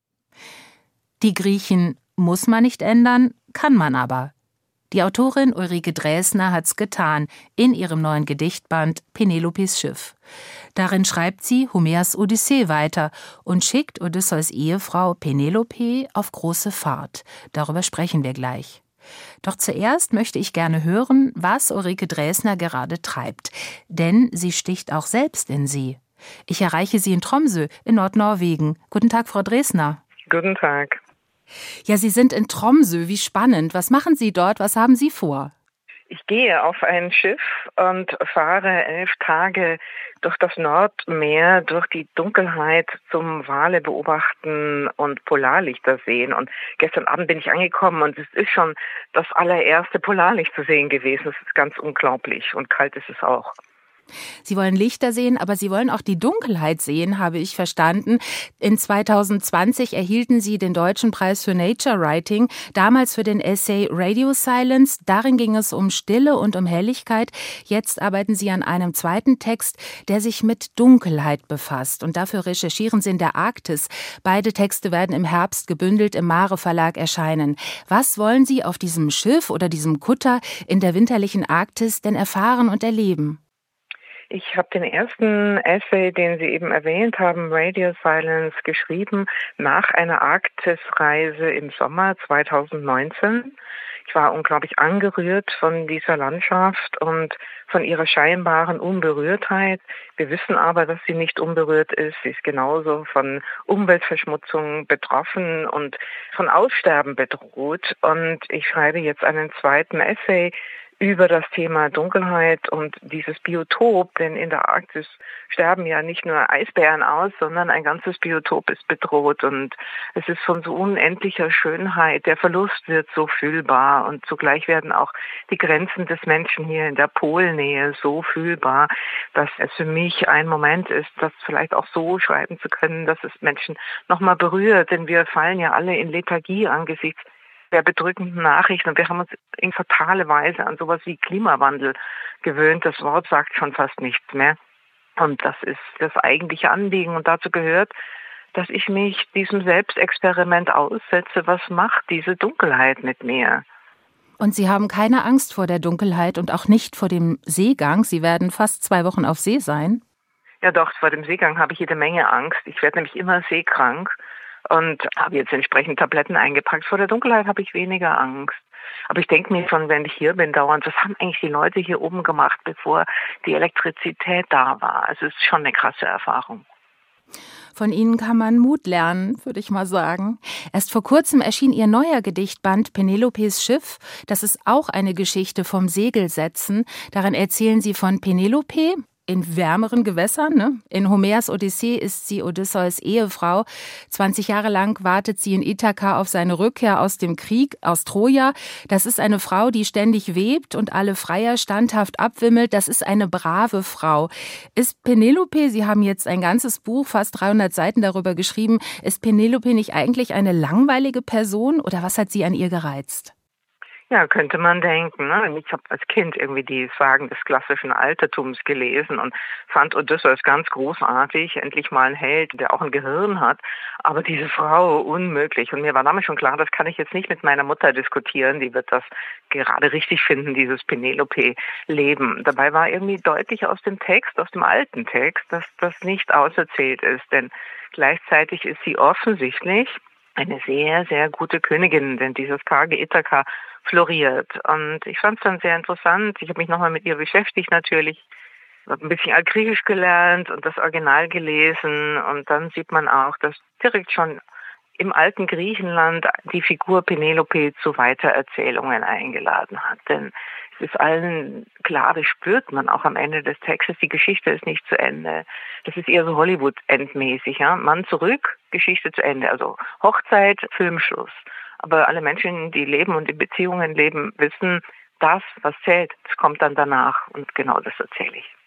Die Griechen muss man nicht ändern, kann man aber. Die Autorin Ulrike Dresner hat's getan in ihrem neuen Gedichtband Penelopes Schiff. Darin schreibt sie Homers Odyssee weiter und schickt Odysseus Ehefrau Penelope auf große Fahrt. Darüber sprechen wir gleich. Doch zuerst möchte ich gerne hören, was Ulrike Dresner gerade treibt. Denn sie sticht auch selbst in sie. Ich erreiche sie in Tromsø in Nordnorwegen. Guten Tag, Frau Dresner. Guten Tag. Ja, Sie sind in Tromsø. Wie spannend. Was machen Sie dort? Was haben Sie vor? Ich gehe auf ein Schiff und fahre 11 Tage durch das Nordmeer, durch die Dunkelheit zum Wale beobachten und Polarlichter sehen. Und gestern Abend bin ich angekommen und es ist schon das allererste Polarlicht zu sehen gewesen. Es ist ganz unglaublich und kalt ist es auch. Sie wollen Lichter sehen, aber Sie wollen auch die Dunkelheit sehen, habe ich verstanden. In 2020 erhielten Sie den Deutschen Preis für Nature Writing, damals für den Essay Radio Silence. Darin ging es um Stille und um Helligkeit. Jetzt arbeiten Sie an einem zweiten Text, der sich mit Dunkelheit befasst. Und dafür recherchieren Sie in der Arktis. Beide Texte werden im Herbst gebündelt im Mare Verlag erscheinen. Was wollen Sie auf diesem Schiff oder diesem Kutter in der winterlichen Arktis denn erfahren und erleben? Ich habe den ersten Essay, den Sie eben erwähnt haben, Radio Silence, geschrieben nach einer Arktisreise im Sommer 2019. Ich war unglaublich angerührt von dieser Landschaft und von ihrer scheinbaren Unberührtheit. Wir wissen aber, dass sie nicht unberührt ist. Sie ist genauso von Umweltverschmutzung betroffen und von Aussterben bedroht. Und ich schreibe jetzt einen zweiten Essay über das Thema Dunkelheit und dieses Biotop, denn in der Arktis sterben ja nicht nur Eisbären aus, sondern ein ganzes Biotop ist bedroht und es ist von so unendlicher Schönheit. Der Verlust wird so fühlbar und zugleich werden auch die Grenzen des Menschen hier in der Polnähe so fühlbar, dass es für mich ein Moment ist, das vielleicht auch so schreiben zu können, dass es Menschen nochmal berührt, denn wir fallen ja alle in Lethargie angesichts der bedrückenden Nachrichten. Und wir haben uns in fatale Weise an sowas wie Klimawandel gewöhnt. Das Wort sagt schon fast nichts mehr. Und das ist das eigentliche Anliegen. Und dazu gehört, dass ich mich diesem Selbstexperiment aussetze. Was macht diese Dunkelheit mit mir? Und Sie haben keine Angst vor der Dunkelheit und auch nicht vor dem Seegang. Sie werden fast 2 Wochen auf See sein. Ja doch, vor dem Seegang habe ich jede Menge Angst. Ich werde nämlich immer seekrank. Und habe jetzt entsprechend Tabletten eingepackt. Vor der Dunkelheit habe ich weniger Angst. Aber ich denke mir schon, wenn ich hier bin dauernd, was haben eigentlich die Leute hier oben gemacht, bevor die Elektrizität da war? Also es ist schon eine krasse Erfahrung. Von Ihnen kann man Mut lernen, würde ich mal sagen. Erst vor kurzem erschien Ihr neuer Gedichtband Penelopes Schiff. Das ist auch eine Geschichte vom Segelsetzen. Darin erzählen Sie von Penelope in wärmeren Gewässern. Ne? In Homers Odyssee ist sie Odysseus Ehefrau. 20 Jahre lang wartet sie in Ithaka auf seine Rückkehr aus dem Krieg, aus Troja. Das ist eine Frau, die ständig webt und alle Freier standhaft abwimmelt. Das ist eine brave Frau. Ist Penelope, Sie haben jetzt ein ganzes Buch, fast 300 Seiten darüber geschrieben, ist Penelope nicht eigentlich eine langweilige Person oder was hat Sie an ihr gereizt? Ja, könnte man denken. Ne? Ich habe als Kind irgendwie die Sagen des klassischen Altertums gelesen und fand Odysseus ganz großartig, endlich mal ein Held, der auch ein Gehirn hat. Aber diese Frau, unmöglich. Und mir war damals schon klar, das kann ich jetzt nicht mit meiner Mutter diskutieren. Die wird das gerade richtig finden, dieses Penelope-Leben. Dabei war irgendwie deutlich aus dem Text, aus dem alten Text, dass das nicht auserzählt ist. Denn gleichzeitig ist sie offensichtlich eine sehr, sehr gute Königin, denn dieses karge Ithaka floriert. Und ich fand es dann sehr interessant. Ich habe mich nochmal mit ihr beschäftigt natürlich. Ich habe ein bisschen Altgriechisch gelernt und das Original gelesen. Und dann sieht man auch, dass direkt schon im alten Griechenland die Figur Penelope zu Weitererzählungen eingeladen hat. Denn es ist allen klar, das spürt man auch am Ende des Textes, die Geschichte ist nicht zu Ende. Das ist eher so Hollywood-endmäßig. Ja? Mann zurück, Geschichte zu Ende. Also Hochzeit, Filmschluss. Aber alle Menschen, die leben und in Beziehungen leben, wissen, das, was zählt, das kommt dann danach. Und genau das erzähle ich.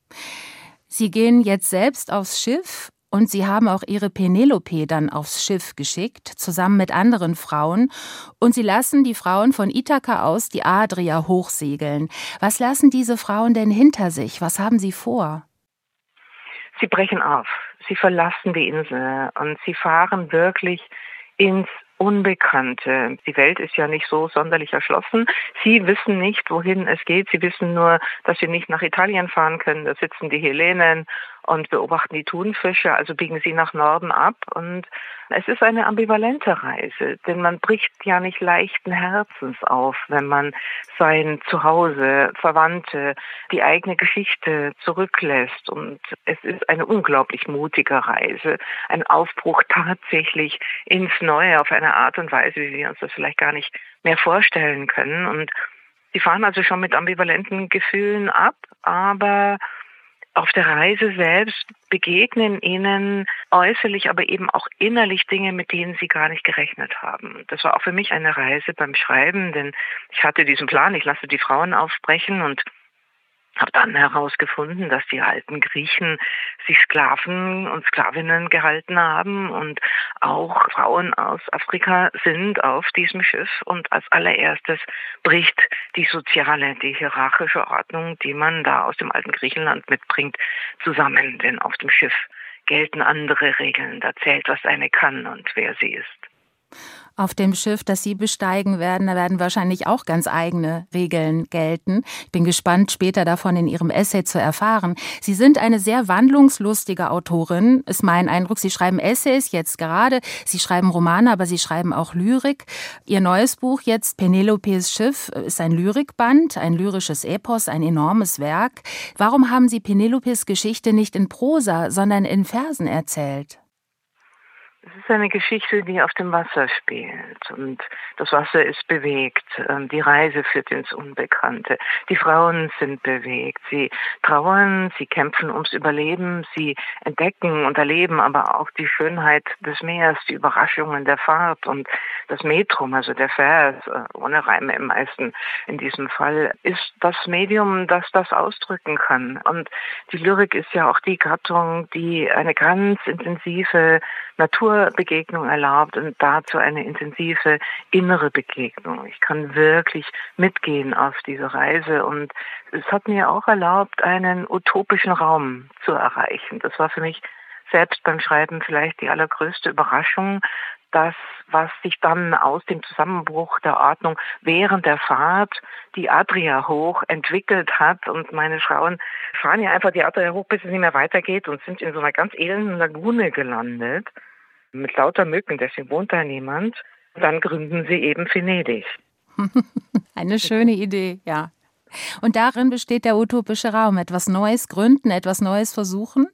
Sie gehen jetzt selbst aufs Schiff und Sie haben auch Ihre Penelope dann aufs Schiff geschickt, zusammen mit anderen Frauen. Und Sie lassen die Frauen von Ithaka aus die Adria hochsegeln. Was lassen diese Frauen denn hinter sich? Was haben sie vor? Sie brechen auf. Sie verlassen die Insel und sie fahren wirklich ins Unbekannte. Die Welt ist ja nicht so sonderlich erschlossen. Sie wissen nicht, wohin es geht. Sie wissen nur, dass sie nicht nach Italien fahren können. Da sitzen die Hellenen und beobachten die Thunfische, also biegen sie nach Norden ab. Und es ist eine ambivalente Reise, denn man bricht ja nicht leichten Herzens auf, wenn man sein Zuhause, Verwandte, die eigene Geschichte zurücklässt. Und es ist eine unglaublich mutige Reise, ein Aufbruch tatsächlich ins Neue auf eine Art und Weise, wie wir uns das vielleicht gar nicht mehr vorstellen können. Und sie fahren also schon mit ambivalenten Gefühlen ab, aber auf der Reise selbst begegnen ihnen äußerlich, aber eben auch innerlich Dinge, mit denen sie gar nicht gerechnet haben. Das war auch für mich eine Reise beim Schreiben, denn ich hatte diesen Plan, ich lasse die Frauen aufbrechen und habe dann herausgefunden, dass die alten Griechen sich Sklaven und Sklavinnen gehalten haben und auch Frauen aus Afrika sind auf diesem Schiff. Und als allererstes bricht die soziale, die hierarchische Ordnung, die man da aus dem alten Griechenland mitbringt, zusammen. Denn auf dem Schiff gelten andere Regeln. Da zählt, was eine kann und wer sie ist. Auf dem Schiff, das Sie besteigen werden, da werden wahrscheinlich auch ganz eigene Regeln gelten. Ich bin gespannt, später davon in Ihrem Essay zu erfahren. Sie sind eine sehr wandlungslustige Autorin, ist mein Eindruck. Sie schreiben Essays jetzt gerade, Sie schreiben Romane, aber Sie schreiben auch Lyrik. Ihr neues Buch jetzt, Penelopes Schiff, ist ein Lyrikband, ein lyrisches Epos, ein enormes Werk. Warum haben Sie Penelopes Geschichte nicht in Prosa, sondern in Versen erzählt? Es ist eine Geschichte, die auf dem Wasser spielt und das Wasser ist bewegt. Die Reise führt ins Unbekannte. Die Frauen sind bewegt. Sie trauern, sie kämpfen ums Überleben, sie entdecken und erleben aber auch die Schönheit des Meeres, die Überraschungen der Fahrt und das Metrum, also der Vers, ohne Reime im meisten in diesem Fall, ist das Medium, das das ausdrücken kann. Und die Lyrik ist ja auch die Gattung, die eine ganz intensive Naturbegegnung erlaubt und dazu eine intensive innere Begegnung. Ich kann wirklich mitgehen auf diese Reise und es hat mir auch erlaubt, einen utopischen Raum zu erreichen. Das war für mich selbst beim Schreiben vielleicht die allergrößte Überraschung, das, was sich dann aus dem Zusammenbruch der Ordnung während der Fahrt die Adria hoch entwickelt hat. Und meine Frauen fahren ja einfach die Adria hoch, bis es nicht mehr weitergeht und sind in so einer ganz elenden Lagune gelandet mit lauter Mücken, deswegen wohnt da niemand. Dann gründen sie eben Venedig. Eine schöne Idee, ja. Und darin besteht der utopische Raum. Etwas Neues gründen, etwas Neues versuchen?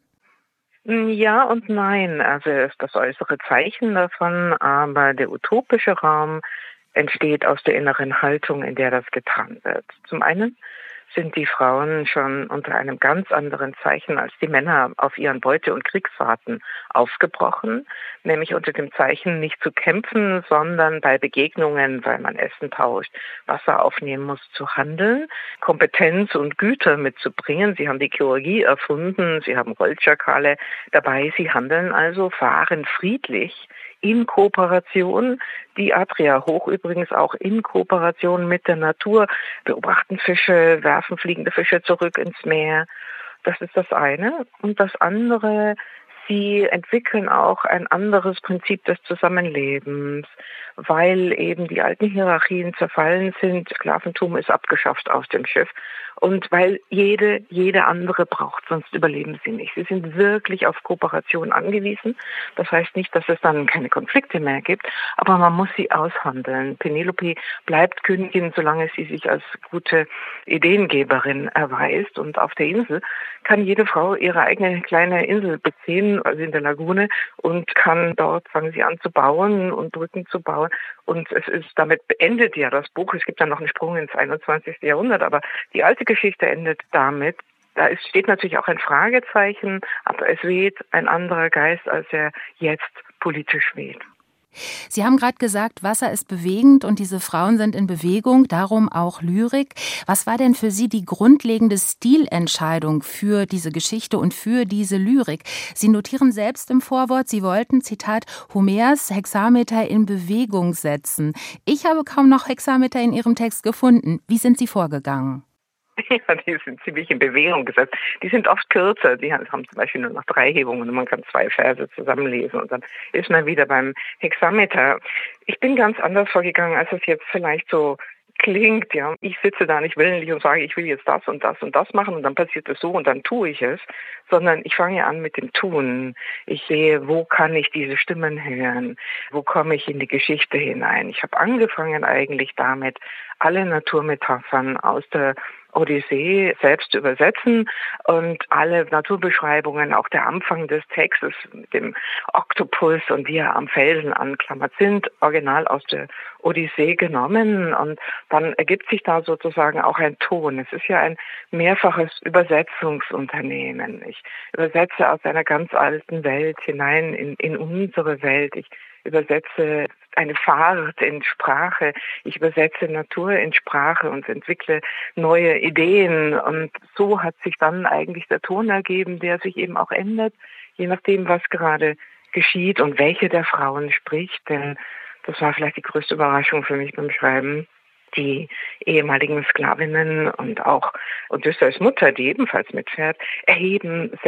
Ja und nein. Also es ist das äußere Zeichen davon, aber der utopische Raum entsteht aus der inneren Haltung, in der das getan wird. Zum einen sind die Frauen schon unter einem ganz anderen Zeichen als die Männer auf ihren Beute- und Kriegsfahrten aufgebrochen, nämlich unter dem Zeichen nicht zu kämpfen, sondern bei Begegnungen, weil man Essen tauscht, Wasser aufnehmen muss, zu handeln, Kompetenz und Güter mitzubringen. Sie haben die Chirurgie erfunden, sie haben Goldschakale dabei, sie handeln also, fahren friedlich in Kooperation, die Adria hoch übrigens auch in Kooperation mit der Natur, beobachten Fische, werfen fliegende Fische zurück ins Meer. Das ist das eine. Und das andere, sie entwickeln auch ein anderes Prinzip des Zusammenlebens, weil eben die alten Hierarchien zerfallen sind. Sklaventum ist abgeschafft auf dem Schiff. Und weil jede andere braucht, sonst überleben sie nicht. Sie sind wirklich auf Kooperation angewiesen. Das heißt nicht, dass es dann keine Konflikte mehr gibt, aber man muss sie aushandeln. Penelope bleibt Königin, solange sie sich als gute Ideengeberin erweist. Und auf der Insel kann jede Frau ihre eigene kleine Insel beziehen, also in der Lagune, und kann dort, fangen sie an zu bauen und Brücken zu bauen. Und es ist, damit beendet ja das Buch. Es gibt dann noch einen Sprung ins 21. Jahrhundert, aber die alte Geschichte endet damit. Steht natürlich auch ein Fragezeichen, aber es weht ein anderer Geist, als er jetzt politisch weht. Sie haben gerade gesagt, Wasser ist bewegend und diese Frauen sind in Bewegung, darum auch Lyrik. Was war denn für Sie die grundlegende Stilentscheidung für diese Geschichte und für diese Lyrik? Sie notieren selbst im Vorwort, Sie wollten, Zitat, Homers Hexameter in Bewegung setzen. Ich habe kaum noch Hexameter in Ihrem Text gefunden. Wie sind Sie vorgegangen? Ja, die sind ziemlich in Bewegung gesetzt. Die sind oft kürzer. Die haben zum Beispiel nur noch 3 Hebungen und man kann 2 Verse zusammenlesen und dann ist man wieder beim Hexameter. Ich bin ganz anders vorgegangen, als es jetzt vielleicht so klingt, ja. Ich sitze da nicht willentlich und sage, ich will jetzt das und das und das machen und dann passiert es so und dann tue ich es, sondern ich fange an mit dem Tun. Ich sehe, wo kann ich diese Stimmen hören? Wo komme ich in die Geschichte hinein? Ich habe angefangen eigentlich damit, alle Naturmetaphern aus der Odyssee selbst zu übersetzen und alle Naturbeschreibungen, auch der Anfang des Textes mit dem Oktopus und wie er am Felsen anklammert, sind original aus der Odyssee genommen und dann ergibt sich da sozusagen auch ein Ton. Es ist ja ein mehrfaches Übersetzungsunternehmen. Ich übersetze aus einer ganz alten Welt hinein in unsere Welt. Ich übersetze eine Fahrt in Sprache, ich übersetze Natur in Sprache und entwickle neue Ideen. Und so hat sich dann eigentlich der Ton ergeben, der sich eben auch ändert, je nachdem, was gerade geschieht und welche der Frauen spricht. Denn das war vielleicht die größte Überraschung für mich beim Schreiben. Die ehemaligen Sklavinnen und auch Odysseus Mutter, die ebenfalls mitfährt, erheben selbst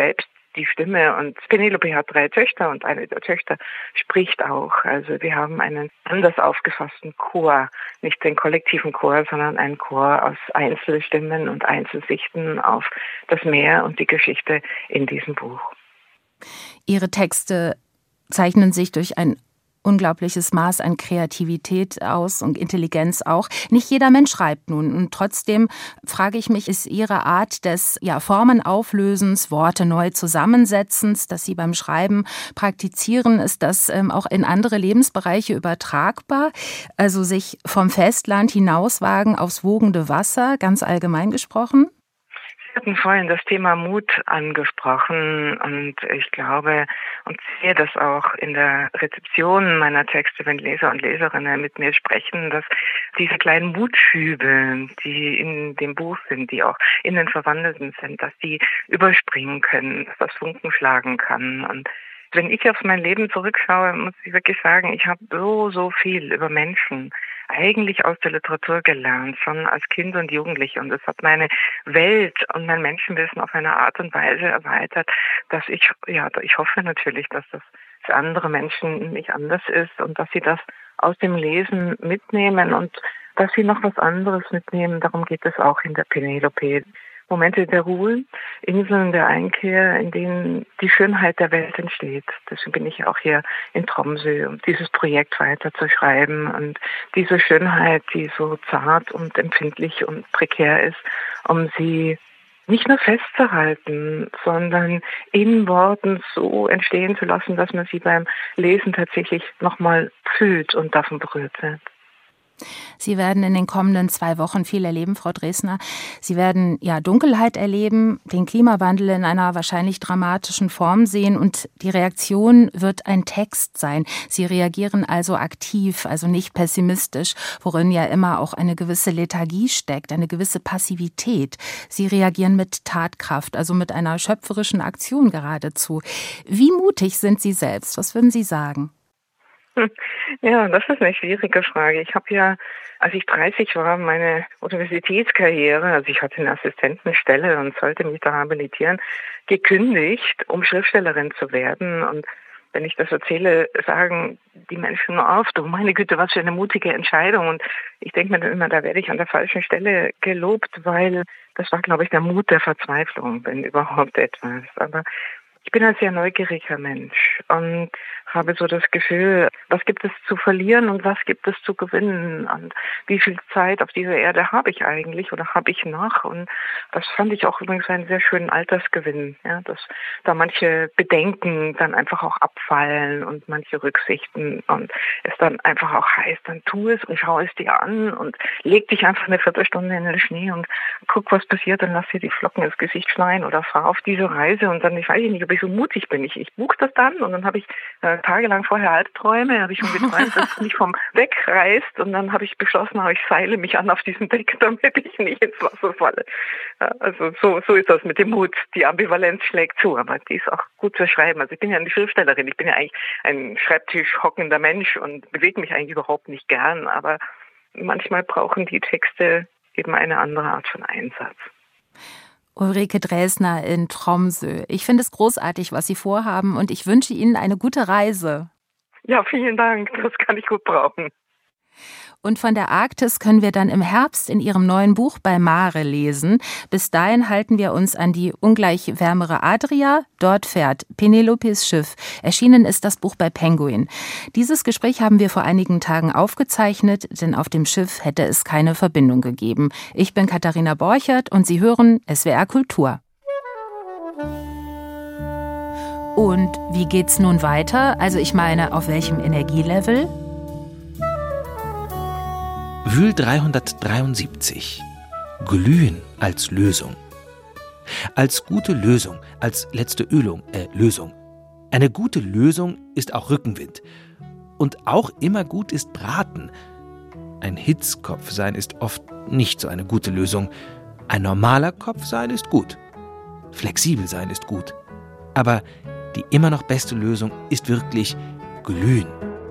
die Stimme. Und Penelope hat 3 Töchter und eine der Töchter spricht auch. Also wir haben einen anders aufgefassten Chor, nicht den kollektiven Chor, sondern einen Chor aus Einzelstimmen und Einzelsichten auf das Meer und die Geschichte in diesem Buch. Ihre Texte zeichnen sich durch ein unglaubliches Maß an Kreativität aus und Intelligenz auch. Nicht jeder Mensch schreibt nun. Und trotzdem frage ich mich, ist Ihre Art des Formenauflösens, Worte neu Zusammensetzens, das Sie beim Schreiben praktizieren, ist das auch in andere Lebensbereiche übertragbar? Also sich vom Festland hinauswagen aufs wogende Wasser, ganz allgemein gesprochen? Sie hatten vorhin das Thema Mut angesprochen und ich glaube und sehe das auch in der Rezeption meiner Texte, wenn Leser und Leserinnen mit mir sprechen, dass diese kleinen Mutschübe, die in dem Buch sind, die auch in den Verwandelten sind, dass die überspringen können, dass das Funken schlagen kann. Und wenn ich auf mein Leben zurückschaue, muss ich wirklich sagen, ich habe so viel über Menschen eigentlich aus der Literatur gelernt, schon als Kind und Jugendliche. Und es hat meine Welt und mein Menschenwissen auf eine Art und Weise erweitert, dass ich hoffe natürlich, dass das für andere Menschen nicht anders ist und dass sie das aus dem Lesen mitnehmen und dass sie noch was anderes mitnehmen. Darum geht es auch in der Penelope. Momente der Ruhe, Inseln der Einkehr, in denen die Schönheit der Welt entsteht. Deswegen bin ich auch hier in Tromsø, um dieses Projekt weiter zu schreiben und diese Schönheit, die so zart und empfindlich und prekär ist, um sie nicht nur festzuhalten, sondern in Worten so entstehen zu lassen, dass man sie beim Lesen tatsächlich nochmal fühlt und davon berührt wird. Sie werden in den kommenden 2 Wochen viel erleben, Frau Dresner. Sie werden Dunkelheit erleben, den Klimawandel in einer wahrscheinlich dramatischen Form sehen und die Reaktion wird ein Text sein. Sie reagieren also aktiv, also nicht pessimistisch, worin ja immer auch eine gewisse Lethargie steckt, eine gewisse Passivität. Sie reagieren mit Tatkraft, also mit einer schöpferischen Aktion geradezu. Wie mutig sind Sie selbst? Was würden Sie sagen? Ja, das ist eine schwierige Frage. Ich habe ja, als ich 30 war, meine Universitätskarriere, also ich hatte eine Assistentenstelle und sollte mich da habilitieren, gekündigt, um Schriftstellerin zu werden. Und wenn ich das erzähle, sagen die Menschen oft, oh meine Güte, was für eine mutige Entscheidung. Und ich denke mir dann immer, da werde ich an der falschen Stelle gelobt, weil das war, glaube ich, der Mut der Verzweiflung, wenn überhaupt etwas. Aber ich bin ein sehr neugieriger Mensch und habe so das Gefühl, was gibt es zu verlieren und was gibt es zu gewinnen und wie viel Zeit auf dieser Erde habe ich eigentlich oder habe ich noch? Und das fand ich auch übrigens einen sehr schönen Altersgewinn, ja, dass da manche Bedenken dann einfach auch abfallen und manche Rücksichten und es dann einfach auch heißt, dann tu es und schau es dir an und leg dich einfach eine Viertelstunde in den Schnee und guck, was passiert, dann lass dir die Flocken ins Gesicht schneien oder fahr auf diese Reise und dann, ich weiß nicht, ob ich so mutig bin. Ich buche das dann und dann habe ich tagelang vorher Albträume, habe ich schon geträumt, dass es mich vom Deck reißt und dann habe ich beschlossen, ich seile mich an auf diesem Deck, damit ich nicht ins Wasser falle. Ja, also so ist das mit dem Mut. Die Ambivalenz schlägt zu, aber die ist auch gut zu schreiben. Also ich bin ja eine Schriftstellerin, ich bin ja eigentlich ein Schreibtisch hockender Mensch und bewege mich eigentlich überhaupt nicht gern, aber manchmal brauchen die Texte eben eine andere Art von Einsatz. Ulrike Dresner in Tromsø. Ich finde es großartig, was Sie vorhaben und ich wünsche Ihnen eine gute Reise. Ja, vielen Dank. Das kann ich gut brauchen. Und von der Arktis können wir dann im Herbst in Ihrem neuen Buch bei Mare lesen. Bis dahin halten wir uns an die ungleich wärmere Adria. Dort fährt Penelopes Schiff. Erschienen ist das Buch bei Penguin. Dieses Gespräch haben wir vor einigen Tagen aufgezeichnet, denn auf dem Schiff hätte es keine Verbindung gegeben. Ich bin Katharina Borchert und Sie hören SWR Kultur. Und wie geht's nun weiter? Also ich meine, auf welchem Energielevel? Wühl 373. Glühen als Lösung. Als gute Lösung, als letzte Lösung. Eine gute Lösung ist auch Rückenwind. Und auch immer gut ist Braten. Ein Hitzkopf sein ist oft nicht so eine gute Lösung. Ein normaler Kopf sein ist gut. Flexibel sein ist gut. Aber die immer noch beste Lösung ist wirklich glühen.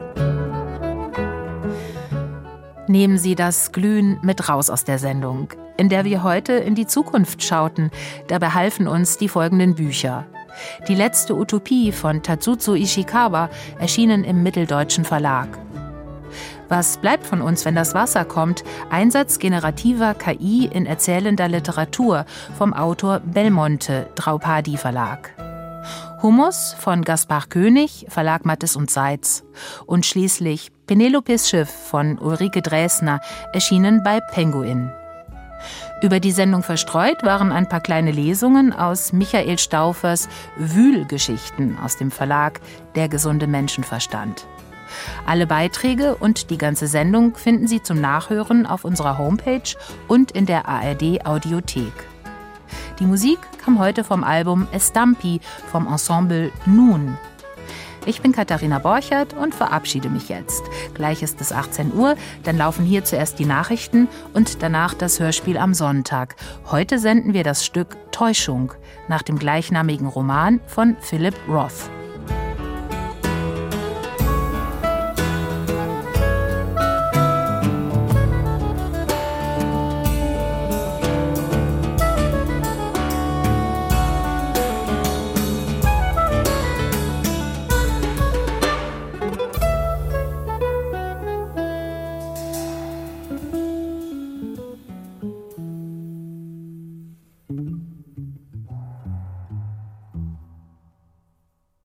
Nehmen Sie das Glühen mit raus aus der Sendung, in der wir heute in die Zukunft schauten. Dabei halfen uns die folgenden Bücher. Die letzte Utopie von Tatsuzo Ishikawa, erschienen im Mitteldeutschen Verlag. Was bleibt von uns, wenn das Wasser kommt? Einsatz generativer KI in erzählender Literatur vom Autor Belmonte, Draupadi Verlag. Humus von Gaspar König, Verlag Mattes und Seitz. Und schließlich Penelopes Schiff von Ulrike Dresner, erschienen bei Penguin. Über die Sendung verstreut waren ein paar kleine Lesungen aus Michael Staufers Wühlgeschichten aus dem Verlag Der gesunde Menschenverstand. Alle Beiträge und die ganze Sendung finden Sie zum Nachhören auf unserer Homepage und in der ARD Audiothek. Die Musik kam heute vom Album Estampi vom Ensemble Nun. Ich bin Katharina Borchert und verabschiede mich jetzt. Gleich ist es 18 Uhr, dann laufen hier zuerst die Nachrichten und danach das Hörspiel am Sonntag. Heute senden wir das Stück Täuschung nach dem gleichnamigen Roman von Philip Roth.